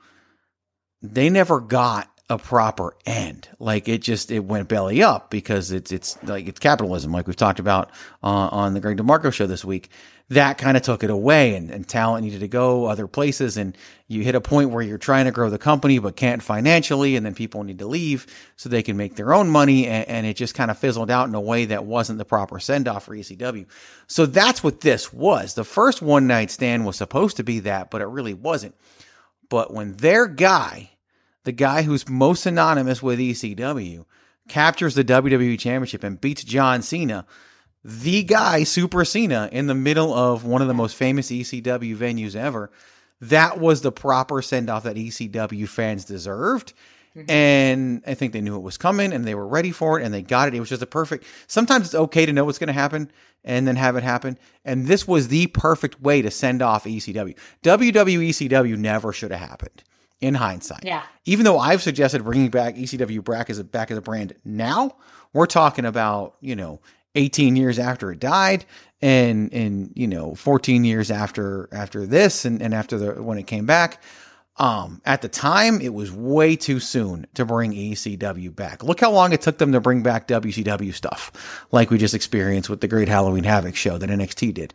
they never got a proper end. Like, it just, it went belly up because it's, it's like, it's capitalism. Like we've talked about uh, on the Greg DeMarco show this week. That kind of took it away, and, and talent needed to go other places. And you hit a point where you're trying to grow the company, but can't financially. And then people need to leave so they can make their own money. And, and it just kind of fizzled out in a way that wasn't the proper send off for E C W. So that's what this was. The first One Night Stand was supposed to be that, but it really wasn't. But when their guy, the guy who's most synonymous with E C W, captures the W W E Championship and beats John Cena, the guy, Super Cena, in the middle of one of the most famous E C W venues ever, that was the proper send-off that E C W fans deserved. Mm-hmm. And I think they knew it was coming, and they were ready for it, and they got it. It was just a perfect... Sometimes it's okay to know what's going to happen and then have it happen. And this was the perfect way to send off E C W. W W E C W never should have happened. In hindsight. Yeah. Even though I've suggested bringing back E C W back as a, back as a brand now, we're talking about, you know, eighteen years after it died and, and, you know, fourteen years after, after this and, and after the, when it came back. Um, at the time, it was way too soon to bring E C W back. Look how long it took them to bring back W C W stuff, like we just experienced with the Great Halloween Havoc show that N X T did.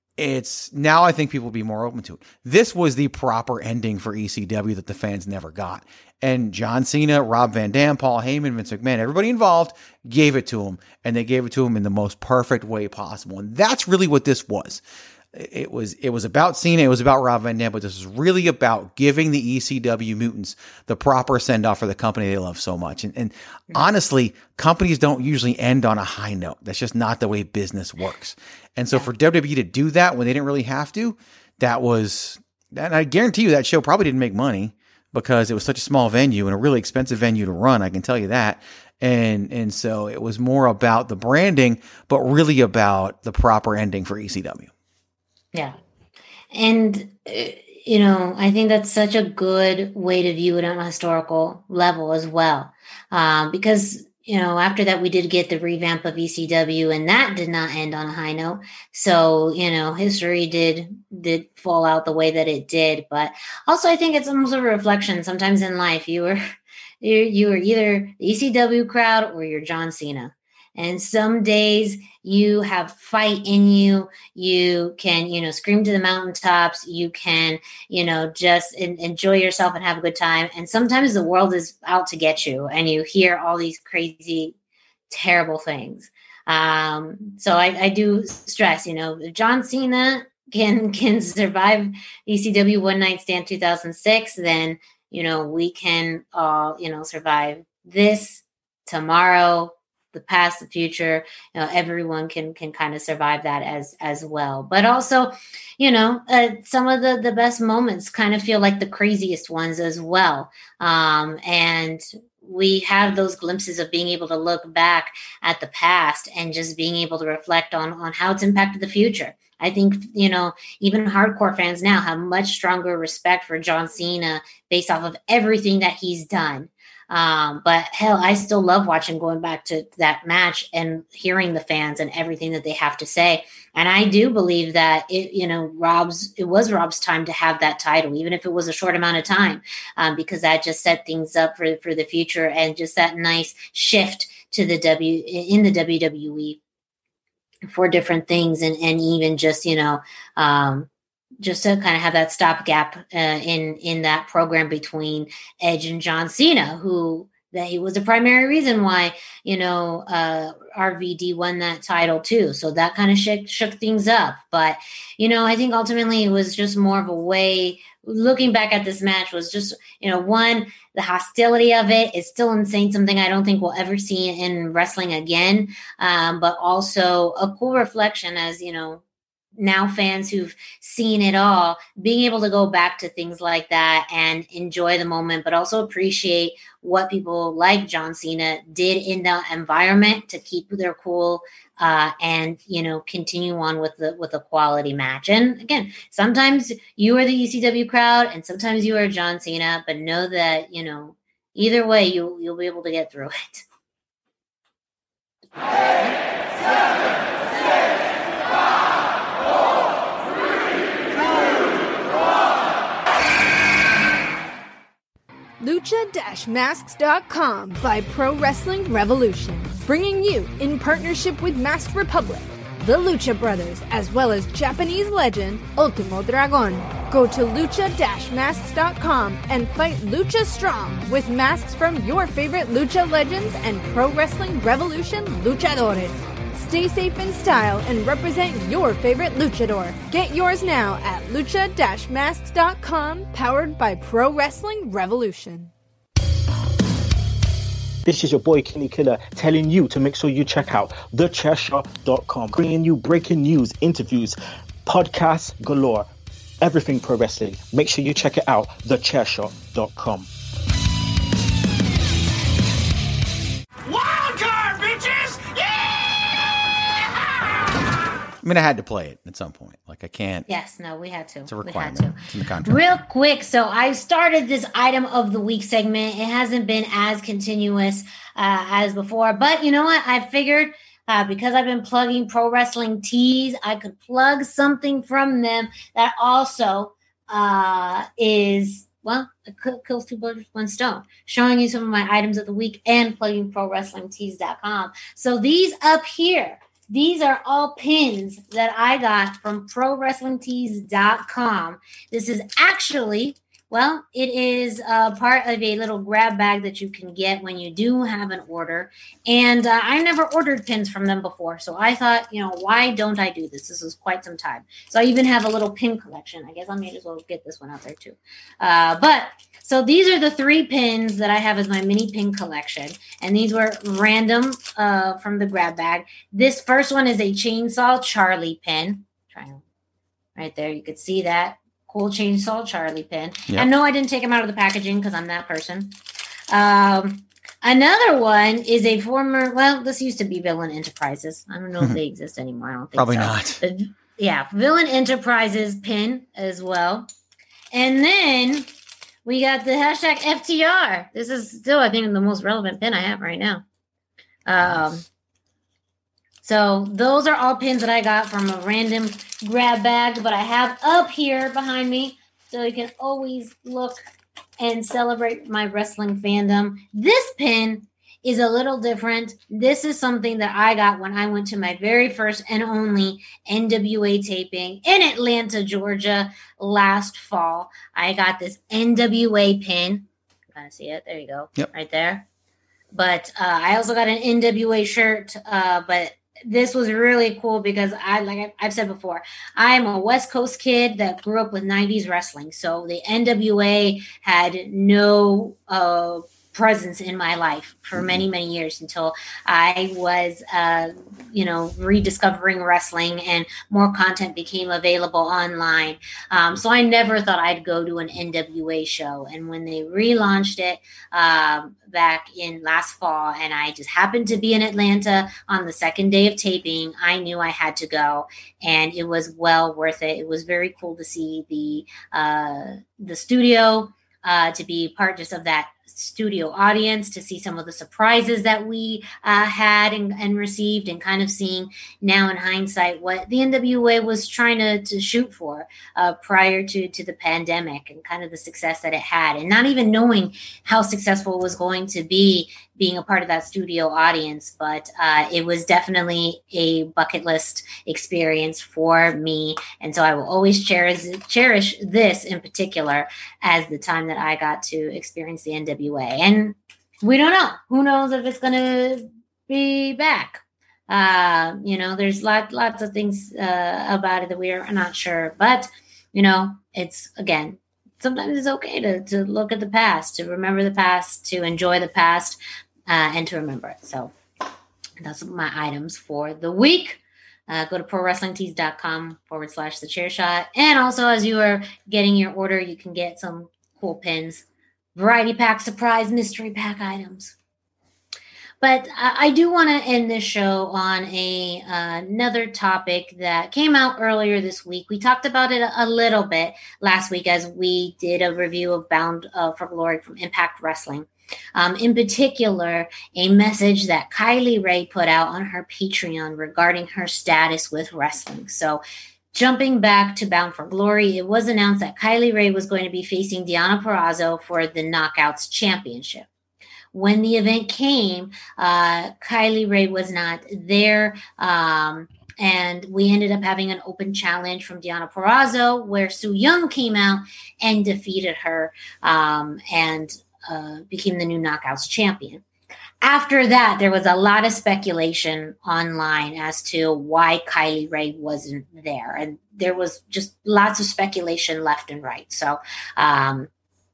It's now I think people will be more open to it. This was the proper ending for E C W that the fans never got. And John Cena, Rob Van Dam, Paul Heyman, Vince McMahon, everybody involved gave it to him, and they gave it to him in the most perfect way possible. And that's really what this was. It was, it was about Cena. It was about Rob Van Dam, but this was really about giving the E C W mutants the proper send off for the company they love so much. And, and honestly, companies don't usually end on a high note. That's just not the way business works. And so for W W E to do that when they didn't really have to, that was, and I guarantee you that show probably didn't make money because it was such a small venue and a really expensive venue to run. I can tell you that. And, and so it was more about the branding, but really about the proper ending for E C W. Yeah. And, uh, you know, I think that's such a good way to view it on a historical level as well. Um, because you know, after that, we did get the revamp of E C W, and that did not end on a high note. So, you know, history did did fall out the way that it did. But also, I think it's almost a reflection. Sometimes in life, you were you you were either the E C W crowd or you're John Cena. And some days you have fight in you. You can, you know, scream to the mountaintops. You can, you know, just in, enjoy yourself and have a good time. And sometimes the world is out to get you and you hear all these crazy, terrible things. Um, so I, I do stress, you know, if John Cena can, can survive E C W One Night Stand two thousand six, then, you know, we can all, you know, survive this, tomorrow, the past, the future. You know, everyone can can kind of survive that as as well. But also, you know, uh, some of the the best moments kind of feel like the craziest ones as well. Um, and we have those glimpses of being able to look back at the past and just being able to reflect on on how it's impacted the future. I think, you know, even hardcore fans now have much stronger respect for John Cena based off of everything that he's done. Um, but hell, I still love watching, going back to that match and hearing the fans and everything that they have to say. And I do believe that it, you know, Rob's, it was Rob's time to have that title, even if it was a short amount of time, um, because that just set things up for, for the future and just that nice shift to the W in the W W E for different things. And, and even just, you know, um, just to kind of have that stopgap uh, in in that program between Edge and John Cena, who that he was the primary reason why, you know, uh, R V D won that title too. So that kind of shook, shook things up. But, you know, I think ultimately it was just more of a way, looking back at this match was just, you know, one, the hostility of it is still insane, something I don't think we'll ever see in wrestling again. Um, but also a cool reflection as, you know, now fans who've seen it all, being able to go back to things like that and enjoy the moment, but also appreciate what people like John Cena did in the environment to keep their cool uh, and, you know, continue on with the with a quality match. And again, sometimes you are the E C W crowd and sometimes you are John Cena, but know that, you know, either way, you, you'll be able to get through it. Eight, seven, six, five. Lucha Masks dot com by Pro Wrestling Revolution, bringing you, in partnership with Masked Republic, the Lucha Brothers, as well as Japanese legend Ultimo Dragon. Go to Lucha Masks dot com and fight Lucha Strong with masks from your favorite Lucha legends and Pro Wrestling Revolution luchadores. Stay safe in style and represent your favorite luchador. Get yours now at Lucha Masks dot com, powered by Pro Wrestling Revolution. This is your boy Kenny Killer telling you to make sure you check out the chair shot dot com, bringing you breaking news, interviews, podcasts galore, everything pro wrestling. Make sure you check it out, the chair shot dot com. Wild card, bitches! I mean, I had to play it at some point. Like, I can't. Yes, no, we had to. It's a requirement. We had to. It's in the contract. Real quick, so I started this item of the week segment. It hasn't been as continuous uh, as before, but you know what? I figured uh, because I've been plugging Pro Wrestling Tees, I could plug something from them that also uh, is, well, it kills two birds with one stone, showing you some of my items of the week and plugging Pro Wrestling Tees dot com. So these up here, these are all pins that I got from Pro Wrestling Tees dot com. This is actually, well, it is uh, part of a little grab bag that you can get when you do have an order. And uh, I never ordered pins from them before. So I thought, you know, why don't I do this? This was quite some time. So I even have a little pin collection. I guess I may as well get this one out there too. Uh, but so these are the three pins that I have as my mini pin collection. And these were random uh, from the grab bag. This first one is a Chainsaw Charlie pin. Right there, you could see that. Cool Chainsaw Charlie pin. Yep. And no, I didn't take them out of the packaging because I'm that person. Um, another one is a former, well, this used to be Villain Enterprises. I don't know if they exist anymore. I don't think Probably so. not. But, yeah, Villain Enterprises pin as well. And then we got the hashtag F T R. This is still, I think, the most relevant pin I have right now. Um, so those are all pins that I got from a random grab bag, but I have up here behind me, so you can always look and celebrate my wrestling fandom. This pin is a little different. This is something that I got when I went to my very first and only N W A taping in Atlanta, Georgia last fall. I got this N W A pin. Kind of see it. There you go. Yep. Right there. But uh, I also got an N W A shirt. Uh, but this was really cool because I, like I've said before, I'm a West Coast kid that grew up with nineties wrestling. So the N W A had no uh, presence in my life for many, many years until I was, uh, you know, rediscovering wrestling and more content became available online. Um, so I never thought I'd go to an N W A show. And when they relaunched it um, back in last fall, and I just happened to be in Atlanta on the second day of taping, I knew I had to go, and it was well worth it. It was very cool to see the uh, the studio, uh, to be part just of that studio audience, to see some of the surprises that we uh, had and, and received, and kind of seeing now in hindsight what the N W A was trying to, to shoot for uh, prior to, to the pandemic, and kind of the success that it had, and not even knowing how successful it was going to be being a part of that studio audience. But uh, it was definitely a bucket list experience for me. And so I will always cherish, cherish this in particular as the time that I got to experience the N W A. And we don't know. Who knows if it's going to be back? Uh, you know, there's lot, lots of things uh, about it that we are not sure. But, you know, it's, again, sometimes it's okay to, to look at the past, to remember the past, to enjoy the past, uh, and to remember it. So that's my items for the week. Uh, go to prowrestlingtees.com forward slash the chair shot. And also, as you are getting your order, you can get some cool pins, variety pack, surprise, mystery pack items. But I, I do want to end this show on a uh, another topic that came out earlier this week. We talked about it a, a little bit last week as we did a review of Bound uh, for Glory from Impact Wrestling. Um, in particular, a message that Kylie Rae put out on her Patreon regarding her status with wrestling. So jumping back to Bound for Glory, it was announced that Kylie Rae was going to be facing Deonna Purrazzo for the Knockouts Championship. When the event came, uh, Kylie Rae was not there. Um, and we ended up having an open challenge from Deonna Purrazzo where Su Yung came out and defeated her um, and uh, became the new Knockouts champion. After that, there was a lot of speculation online as to why Kylie Rae wasn't there. And there was just lots of speculation left and right. So, um,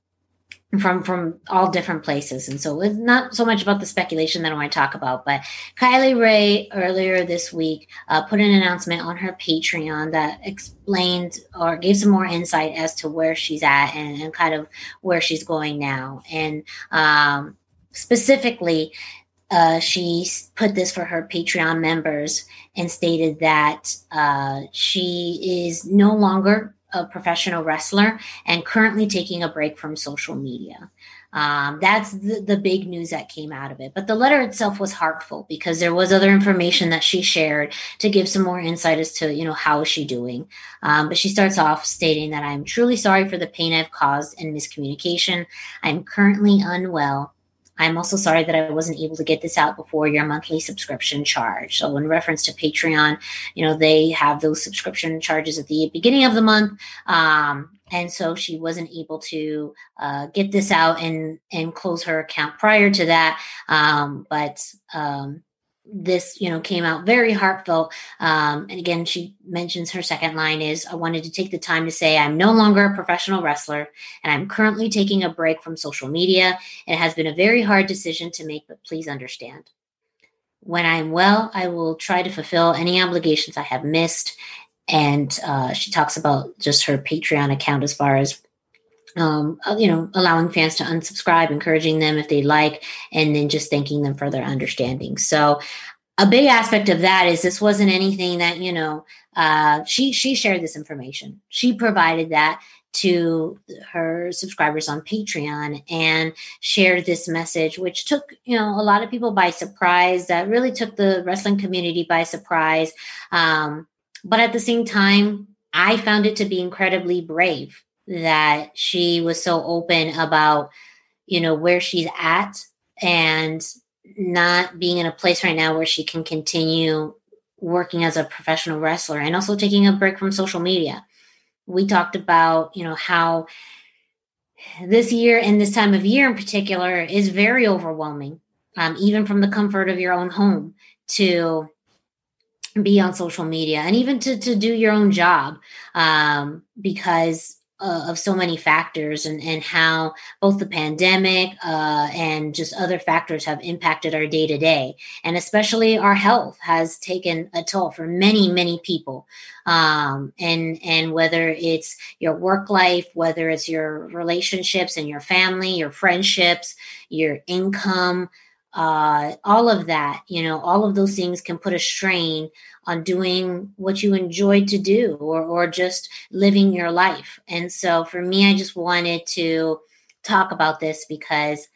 from from all different places. And so it's not so much about the speculation that I want to talk about, but Kylie Rae earlier this week uh, put an announcement on her Patreon that explained or gave some more insight as to where she's at and, and kind of where she's going now. And um, specifically, uh, she put this for her Patreon members and stated that uh, she is no longer a professional wrestler and currently taking a break from social media. Um, that's the, the big news that came out of it. But the letter itself was heartful because there was other information that she shared to give some more insight as to, you know, how is she doing. Um, but she starts off stating that I'm truly sorry for the pain I've caused and miscommunication. I'm currently unwell. I'm also sorry that I wasn't able to get this out before your monthly subscription charge. So in reference to Patreon, you know, they have those subscription charges at the beginning of the month. Um, and so she wasn't able to uh, get this out and, and close her account prior to that. Um, but um, this, you know, came out very heartfelt. Um, and again, she mentions her second line is, I wanted to take the time to say I'm no longer a professional wrestler and I'm currently taking a break from social media. It has been a very hard decision to make, but please understand. When I'm well, I will try to fulfill any obligations I have missed. And uh, she talks about just her Patreon account as far as Um, you know, allowing fans to unsubscribe, encouraging them if they like, and then just thanking them for their understanding. So a big aspect of that is this wasn't anything that, you know, uh, she, she shared this information. She provided that to her subscribers on Patreon and shared this message, which took, you know, a lot of people by surprise. That really took the wrestling community by surprise. Um, but at the same time, I found it to be incredibly brave that she was so open about, you know, where she's at and not being in a place right now where she can continue working as a professional wrestler and also taking a break from social media. We talked about, you know, how this year and this time of year in particular is very overwhelming, um, even from the comfort of your own home to be on social media and even to, to do your own job um, because Uh, of so many factors and, and how both the pandemic uh, and just other factors have impacted our day to day. And especially our health has taken a toll for many, many people. Um, and, and whether it's your work life, whether it's your relationships and your family, your friendships, your income, uh, all of that, you know, all of those things can put a strain on doing what you enjoyed to do or, or just living your life. And so for me, I just wanted to talk about this because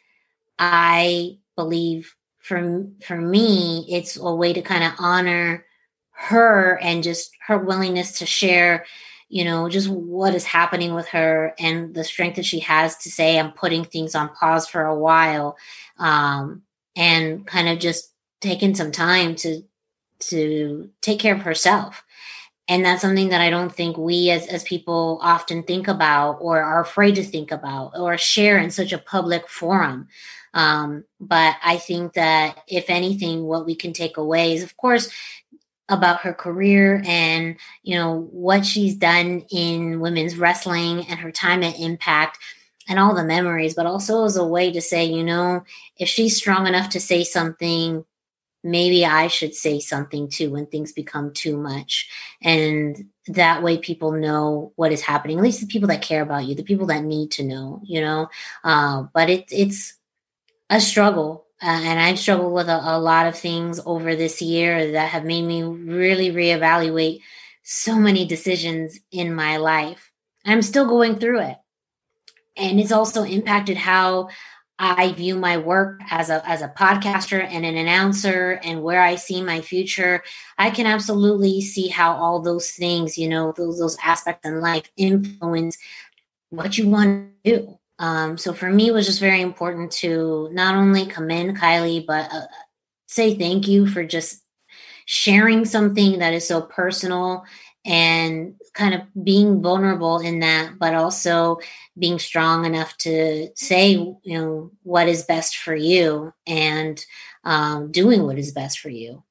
I believe for, for me, it's a way to kind of honor her and just her willingness to share, you know, just what is happening with her and the strength that she has to say, I'm putting things on pause for a while, um, and kind of just taking some time to to take care of herself. And that's something that I don't think we as, as people often think about or are afraid to think about or share in such a public forum. Um, but I think that if anything, what we can take away is, of course, about her career and, you know, what she's done in women's wrestling and her time at Impact and all the memories, but also as a way to say, you know, if she's strong enough to say something, maybe I should say something too when things become too much. And that way people know what is happening, at least the people that care about you, the people that need to know, you know, uh, but it, it's a struggle. Uh, and I've struggled with a, a lot of things over this year that have made me really reevaluate so many decisions in my life. I'm still going through it. And it's also impacted how I view my work as a as a podcaster and an announcer and where I see my future. I can absolutely see how all those things, you know, those those aspects in life influence what you want to do. Um, so for me, it was just very important to not only commend Kylie, but uh, say thank you for just sharing something that is so personal and kind of being vulnerable in that, but also being strong enough to say, you know, what is best for you and um, doing what is best for you.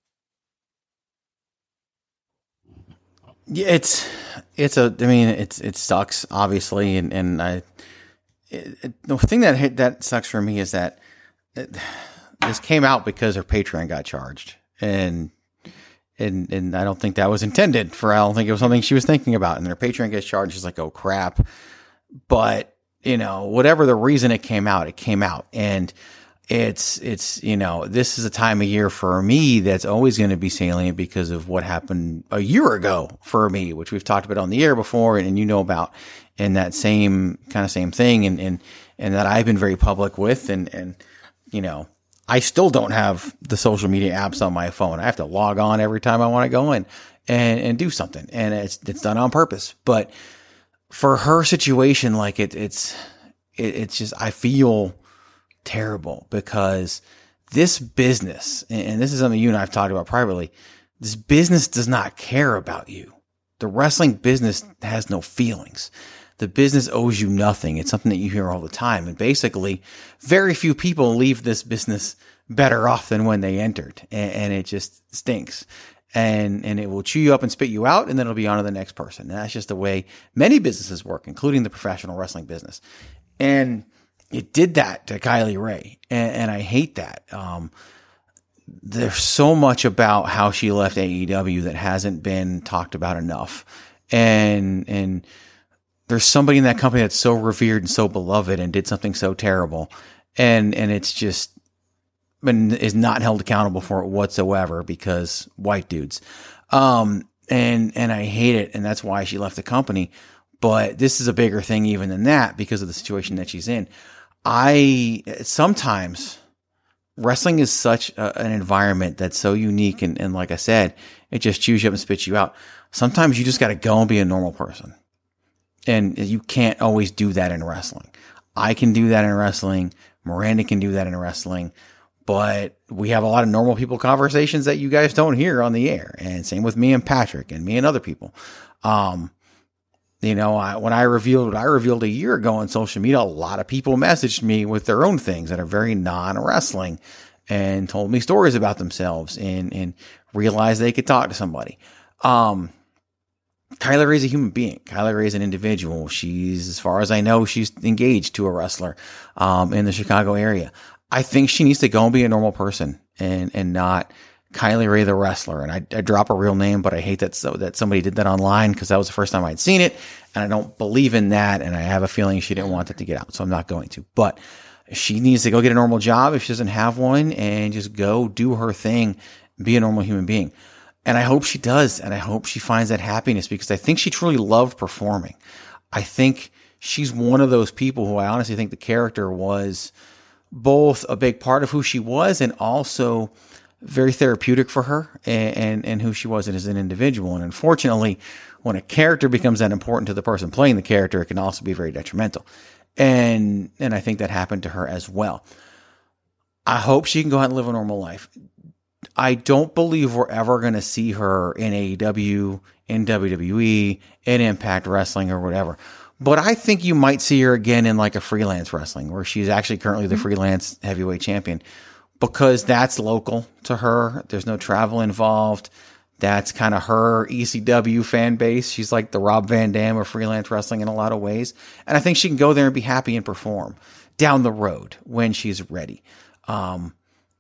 Yeah, it's, it's a, I mean, it's, it sucks obviously. And, and I, it, it, the thing that that sucks for me is that it, this came out because her Patreon got charged and, And and I don't think that was intended for, I don't think it was something she was thinking about. And their Patreon gets charged. She's like, oh crap. But, you know, whatever the reason it came out, it came out. And it's, it's, you know, this is a time of year for me that's always going to be salient because of what happened a year ago for me, which we've talked about on the air before and, and you know about, and that same kind of same thing. And, and, and that I've been very public with and, and, you know, I still don't have the social media apps on my phone. I have to log on every time I want to go in and, and do something. And it's, it's done on purpose. But for her situation, like it, it's, it, it's just, I feel terrible because this business, and this is something you and I have talked about privately, this business does not care about you. The wrestling business has no feelings. The business owes you nothing. It's something that you hear all the time. And basically, very few people leave this business better off than when they entered. And, and it just stinks. And, and it will chew you up and spit you out, and then it'll be on to the next person. And that's just the way many businesses work, including the professional wrestling business. And it did that to Kylie Rae. And, and I hate that. Um, there's so much about how she left A E W that hasn't been talked about enough. And, and, there's somebody in that company that's so revered and so beloved and did something so terrible. And, and it's just, and is not held accountable for it whatsoever because white dudes. Um, and, and I hate it. And that's why she left the company. But this is a bigger thing even than that because of the situation that she's in. I sometimes wrestling is such a, an environment that's so unique. And, and like I said, it just chews you up and spits you out. Sometimes you just got to go and be a normal person. And you can't always do that in wrestling. I can do that in wrestling. Miranda can do that in wrestling. But we have a lot of normal people conversations that you guys don't hear on the air. And same with me and Patrick and me and other people. Um, you know, I, when I revealed what I revealed a year ago on social media, a lot of people messaged me with their own things that are very non-wrestling and told me stories about themselves and, and realized they could talk to somebody. Um, Kylie Rae is a human being. Kylie Rae is an individual. She's, as far as I know, she's engaged to a wrestler, um, in the Chicago area. I think she needs to go and be a normal person and, and not Kylie Rae, the wrestler. And I, I drop a real name, but I hate that so that somebody did that online because that was the first time I'd seen it. And I don't believe in that. And I have a feeling she didn't want it to get out. So I'm not going to, but she needs to go get a normal job if she doesn't have one and just go do her thing, be a normal human being. And I hope she does. And I hope she finds that happiness because I think she truly loved performing. I think she's one of those people who I honestly think the character was both a big part of who she was and also very therapeutic for her and, and, and who she was as an individual. And unfortunately, when a character becomes that important to the person playing the character, it can also be very detrimental. And, and I think that happened to her as well. I hope she can go out and live a normal life. I don't believe we're ever going to see her in A E W, in W W E, in Impact Wrestling or whatever. But I think you might see her again in like a freelance wrestling where she's actually currently the freelance heavyweight champion because that's local to her. There's no travel involved. That's kind of her E C W fan base. She's like the Rob Van Dam of freelance wrestling in a lot of ways. And I think she can go there and be happy and perform down the road when she's ready. Um,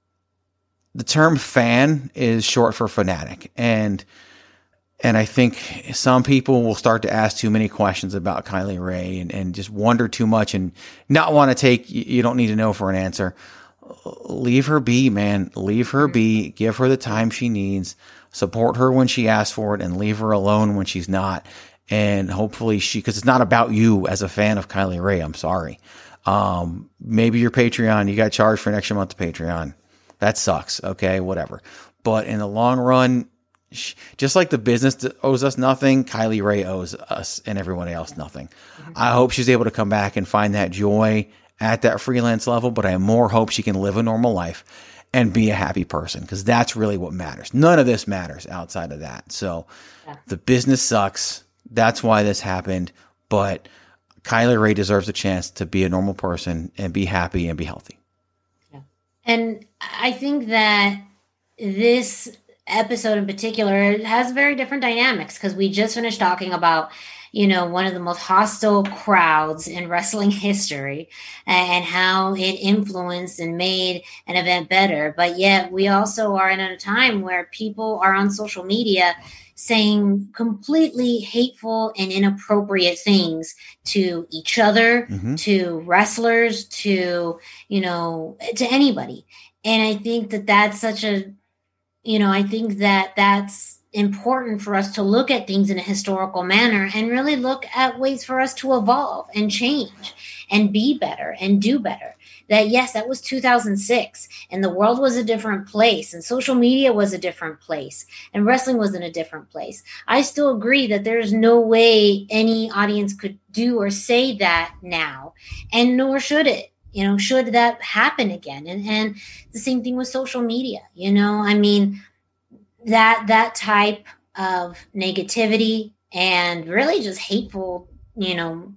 the term fan is short for fanatic. And And I think some people will start to ask too many questions about Kylie Rae and, and just wonder too much and not want to take, you don't need to know for an answer. Leave her be, man. Leave her be. Give her the time she needs. Support her when she asks for it and leave her alone when she's not. And hopefully she, because it's not about you as a fan of Kylie Rae. I'm sorry. Um, maybe your Patreon, you got charged for an extra month of Patreon. That sucks. Okay, whatever. But in the long run, just like the business owes us nothing, Kylie Rae owes us and everyone else nothing. Mm-hmm. I hope she's able to come back and find that joy at that freelance level, but I more hope she can live a normal life and be a happy person because that's really what matters. None of this matters outside of that. So yeah. The business sucks. That's why this happened. But Kylie Rae deserves a chance to be a normal person and be happy and be healthy. Yeah. And I think that this episode in particular has very different dynamics because we just finished talking about, you know, one of the most hostile crowds in wrestling history and how it influenced and made an event better. But yet we also are in a time where people are on social media saying completely hateful and inappropriate things to each other, mm-hmm. to wrestlers, to, you know, to anybody. And I think that that's such a, you know, I think that that's important for us to look at things in a historical manner and really look at ways for us to evolve and change and be better and do better. That, yes, that was two thousand six and the world was a different place and social media was a different place and wrestling was in a different place. I still agree that there's no way any audience could do or say that now, and nor should it. You know, should that happen again? And and the same thing with social media. You know, I mean, that that type of negativity and really just hateful, you know,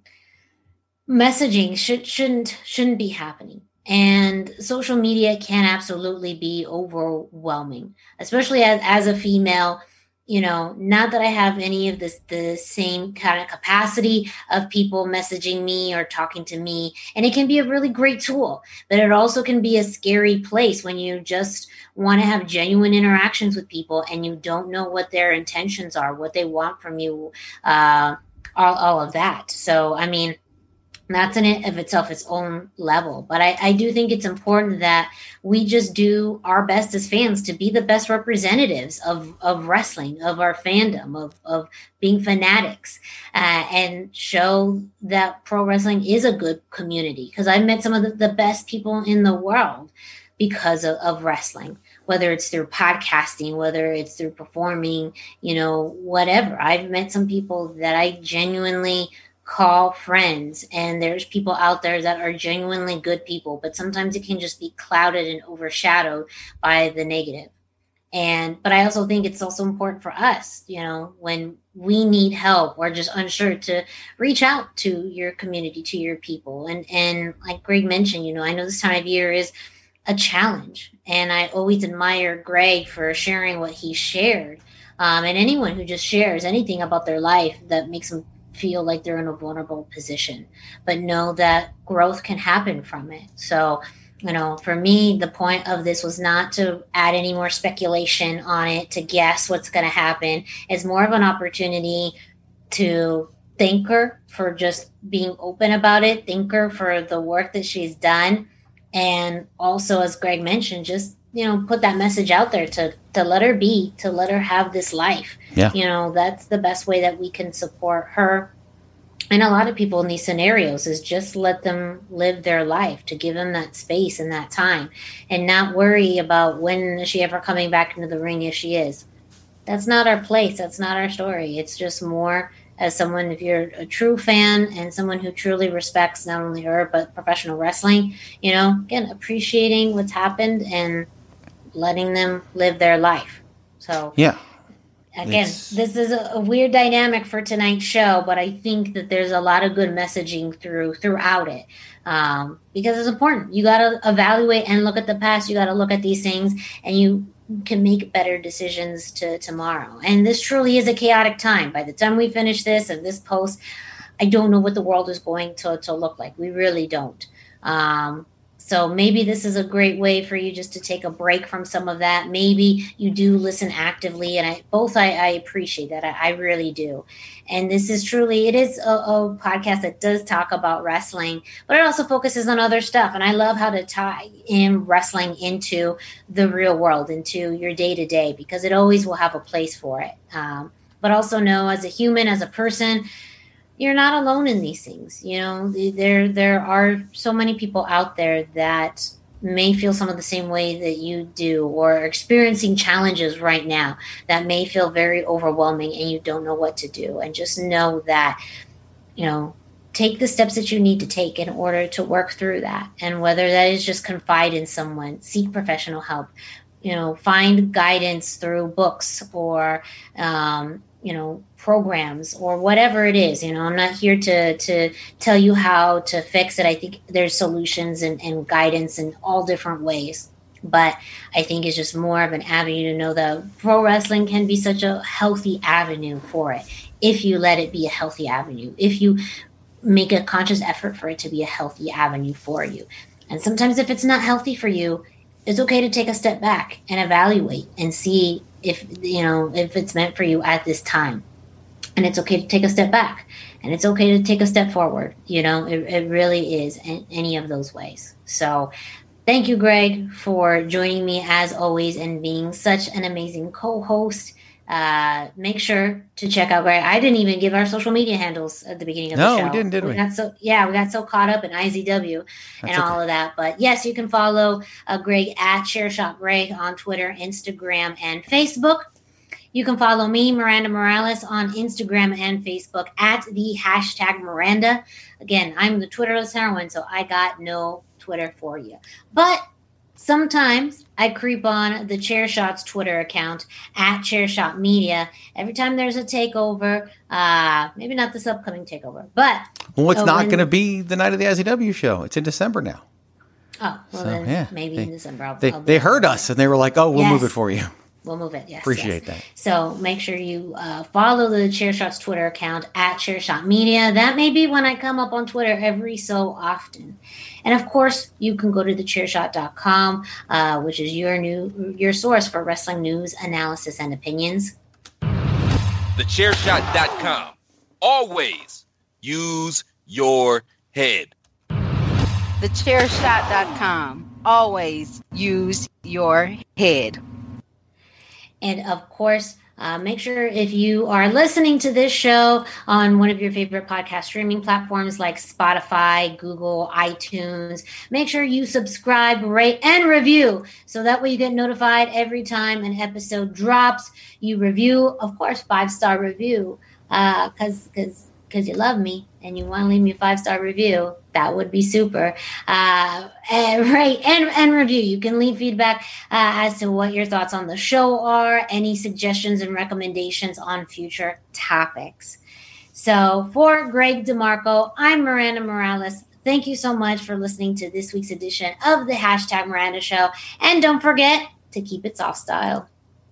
messaging should shouldn't shouldn't be happening. And social media can absolutely be overwhelming, especially as as a female. You know, not that I have any of this, the same kind of capacity of people messaging me or talking to me. And it can be a really great tool, but it also can be a scary place when you just want to have genuine interactions with people and you don't know what their intentions are, what they want from you, uh, all, all of that. So, I mean, That's in it of itself its own level. But I, I do think it's important that we just do our best as fans to be the best representatives of, of wrestling, of our fandom, of, of being fanatics, uh, and show that pro wrestling is a good community. Because I've met some of the, the best people in the world because of, of wrestling, whether it's through podcasting, whether it's through performing, you know, whatever. I've met some people that I genuinely call friends, and there's people out there that are genuinely good people, but sometimes it can just be clouded and overshadowed by the negative. And but I also think it's also important for us, you know, when we need help or just unsure, to reach out to your community, to your people. And and like Greg mentioned, you know, I know this time of year is a challenge, and I always admire Greg for sharing what he shared, um, and anyone who just shares anything about their life that makes them feel like they're in a vulnerable position, but know that growth can happen from it. So, you know, for me, the point of this was not to add any more speculation on it, to guess what's going to happen. It's more of an opportunity to thank her for just being open about it, thank her for the work that she's done. And also, as Greg mentioned, just, you know, put that message out there to, to let her be, to let her have this life. Yeah. You know, that's the best way that we can support her. And a lot of people in these scenarios is just let them live their life, to give them that space and that time, and not worry about when is she ever coming back into the ring, if she is. That's not our place. That's not our story. It's just more as someone, if you're a true fan and someone who truly respects not only her, but professional wrestling, you know, again, appreciating what's happened and letting them live their life. So, yeah. Again, It's... this is a, a weird dynamic for tonight's show, but I think that there's a lot of good messaging through throughout it, um, because it's important. You got to evaluate and look at the past. You got to look at these things, and you can make better decisions to tomorrow. And this truly is a chaotic time. By the time we finish this and this post, I don't know what the world is going to, to look like. We really don't. Um, So maybe this is a great way for you just to take a break from some of that. Maybe you do listen actively, and I both I, I appreciate that. I, I really do. And this is truly, it is a, a podcast that does talk about wrestling, but it also focuses on other stuff. And I love how to tie in wrestling into the real world, into your day to day, because it always will have a place for it. Um, but also know, as a human, as a person, you're not alone in these things. You know, there there are so many people out there that may feel some of the same way that you do, or are experiencing challenges right now that may feel very overwhelming, and you don't know what to do. And just know that, you know, take the steps that you need to take in order to work through that. And whether that is just confide in someone, seek professional help, you know, find guidance through books or, um, you know, programs or whatever it is. You know, I'm not here to to tell you how to fix it. I think there's solutions and, and guidance in all different ways. But I think it's just more of an avenue to know that pro wrestling can be such a healthy avenue for it, if you let it be a healthy avenue, if you make a conscious effort for it to be a healthy avenue for you. And sometimes if it's not healthy for you, it's okay to take a step back and evaluate and see if, you know, if it's meant for you at this time. And it's okay to take a step back, and it's okay to take a step forward. You know, it, it really is in any of those ways. So thank you, Greg, for joining me as always and being such an amazing co-host. Uh, make sure to check out Greg. I didn't even give our social media handles at the beginning of no, the show. No, we didn't, did we? we got so, yeah, we got so caught up in I Z W That's and okay. all of that. But yes, you can follow uh, Greg at Chairshot Greg on Twitter, Instagram, and Facebook. You can follow me, Miranda Morales, on Instagram and Facebook at the hashtag Miranda. Again, I'm the Twitterless heroine, so I got no Twitter for you. But sometimes I creep on the Chairshot's Twitter account at Chairshot Media. Every time there's a takeover, uh, maybe not this upcoming takeover, but well, it's uh, not when, going to be the night of the I Z W show. It's in December now. Oh, well so, then yeah. maybe they, in December. I'll, they I'll they heard us and they were like, "Oh, we'll yes. move it for you." We'll move it. Yes. Appreciate yes. that. So make sure you uh, follow the Chairshot's Twitter account at Chairshot Media. That may be when I come up on Twitter every so often. And of course, you can go to the chairshot dot com, uh, which is your new your source for wrestling news, analysis, and opinions. the chairshot dot com. Always use your head. the chair shot dot com. Always use your head. And of course, uh, make sure if you are listening to this show on one of your favorite podcast streaming platforms like Spotify, Google, iTunes, make sure you subscribe, rate, and review so that way you get notified every time an episode drops. You review, of course, five-star review uh, because because because you love me and you want to leave me a five-star review. That would be super. Uh, and rate and, and review. You can leave feedback uh, as to what your thoughts on the show are, any suggestions and recommendations on future topics. So for Greg DeMarco, I'm Miranda Morales. Thank you so much for listening to this week's edition of the Hashtag Miranda Show. And don't forget to keep it soft style.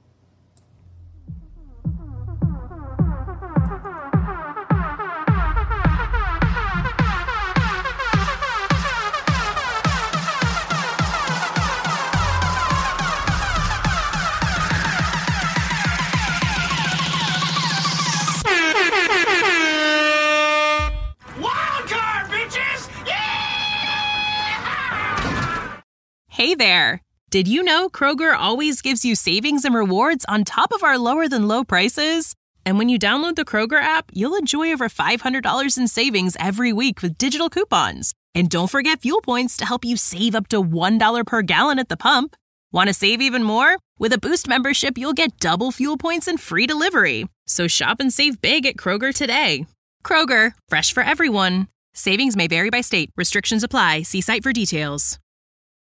Hey there! Did you know Kroger always gives you savings and rewards on top of our lower than low prices? And when you download the Kroger app, you'll enjoy over five hundred dollars in savings every week with digital coupons. And don't forget fuel points to help you save up to one dollar per gallon at the pump. Want to save even more? With a Boost membership, you'll get double fuel points and free delivery. So shop and save big at Kroger today. Kroger, fresh for everyone. Savings may vary by state. Restrictions apply. See site for details.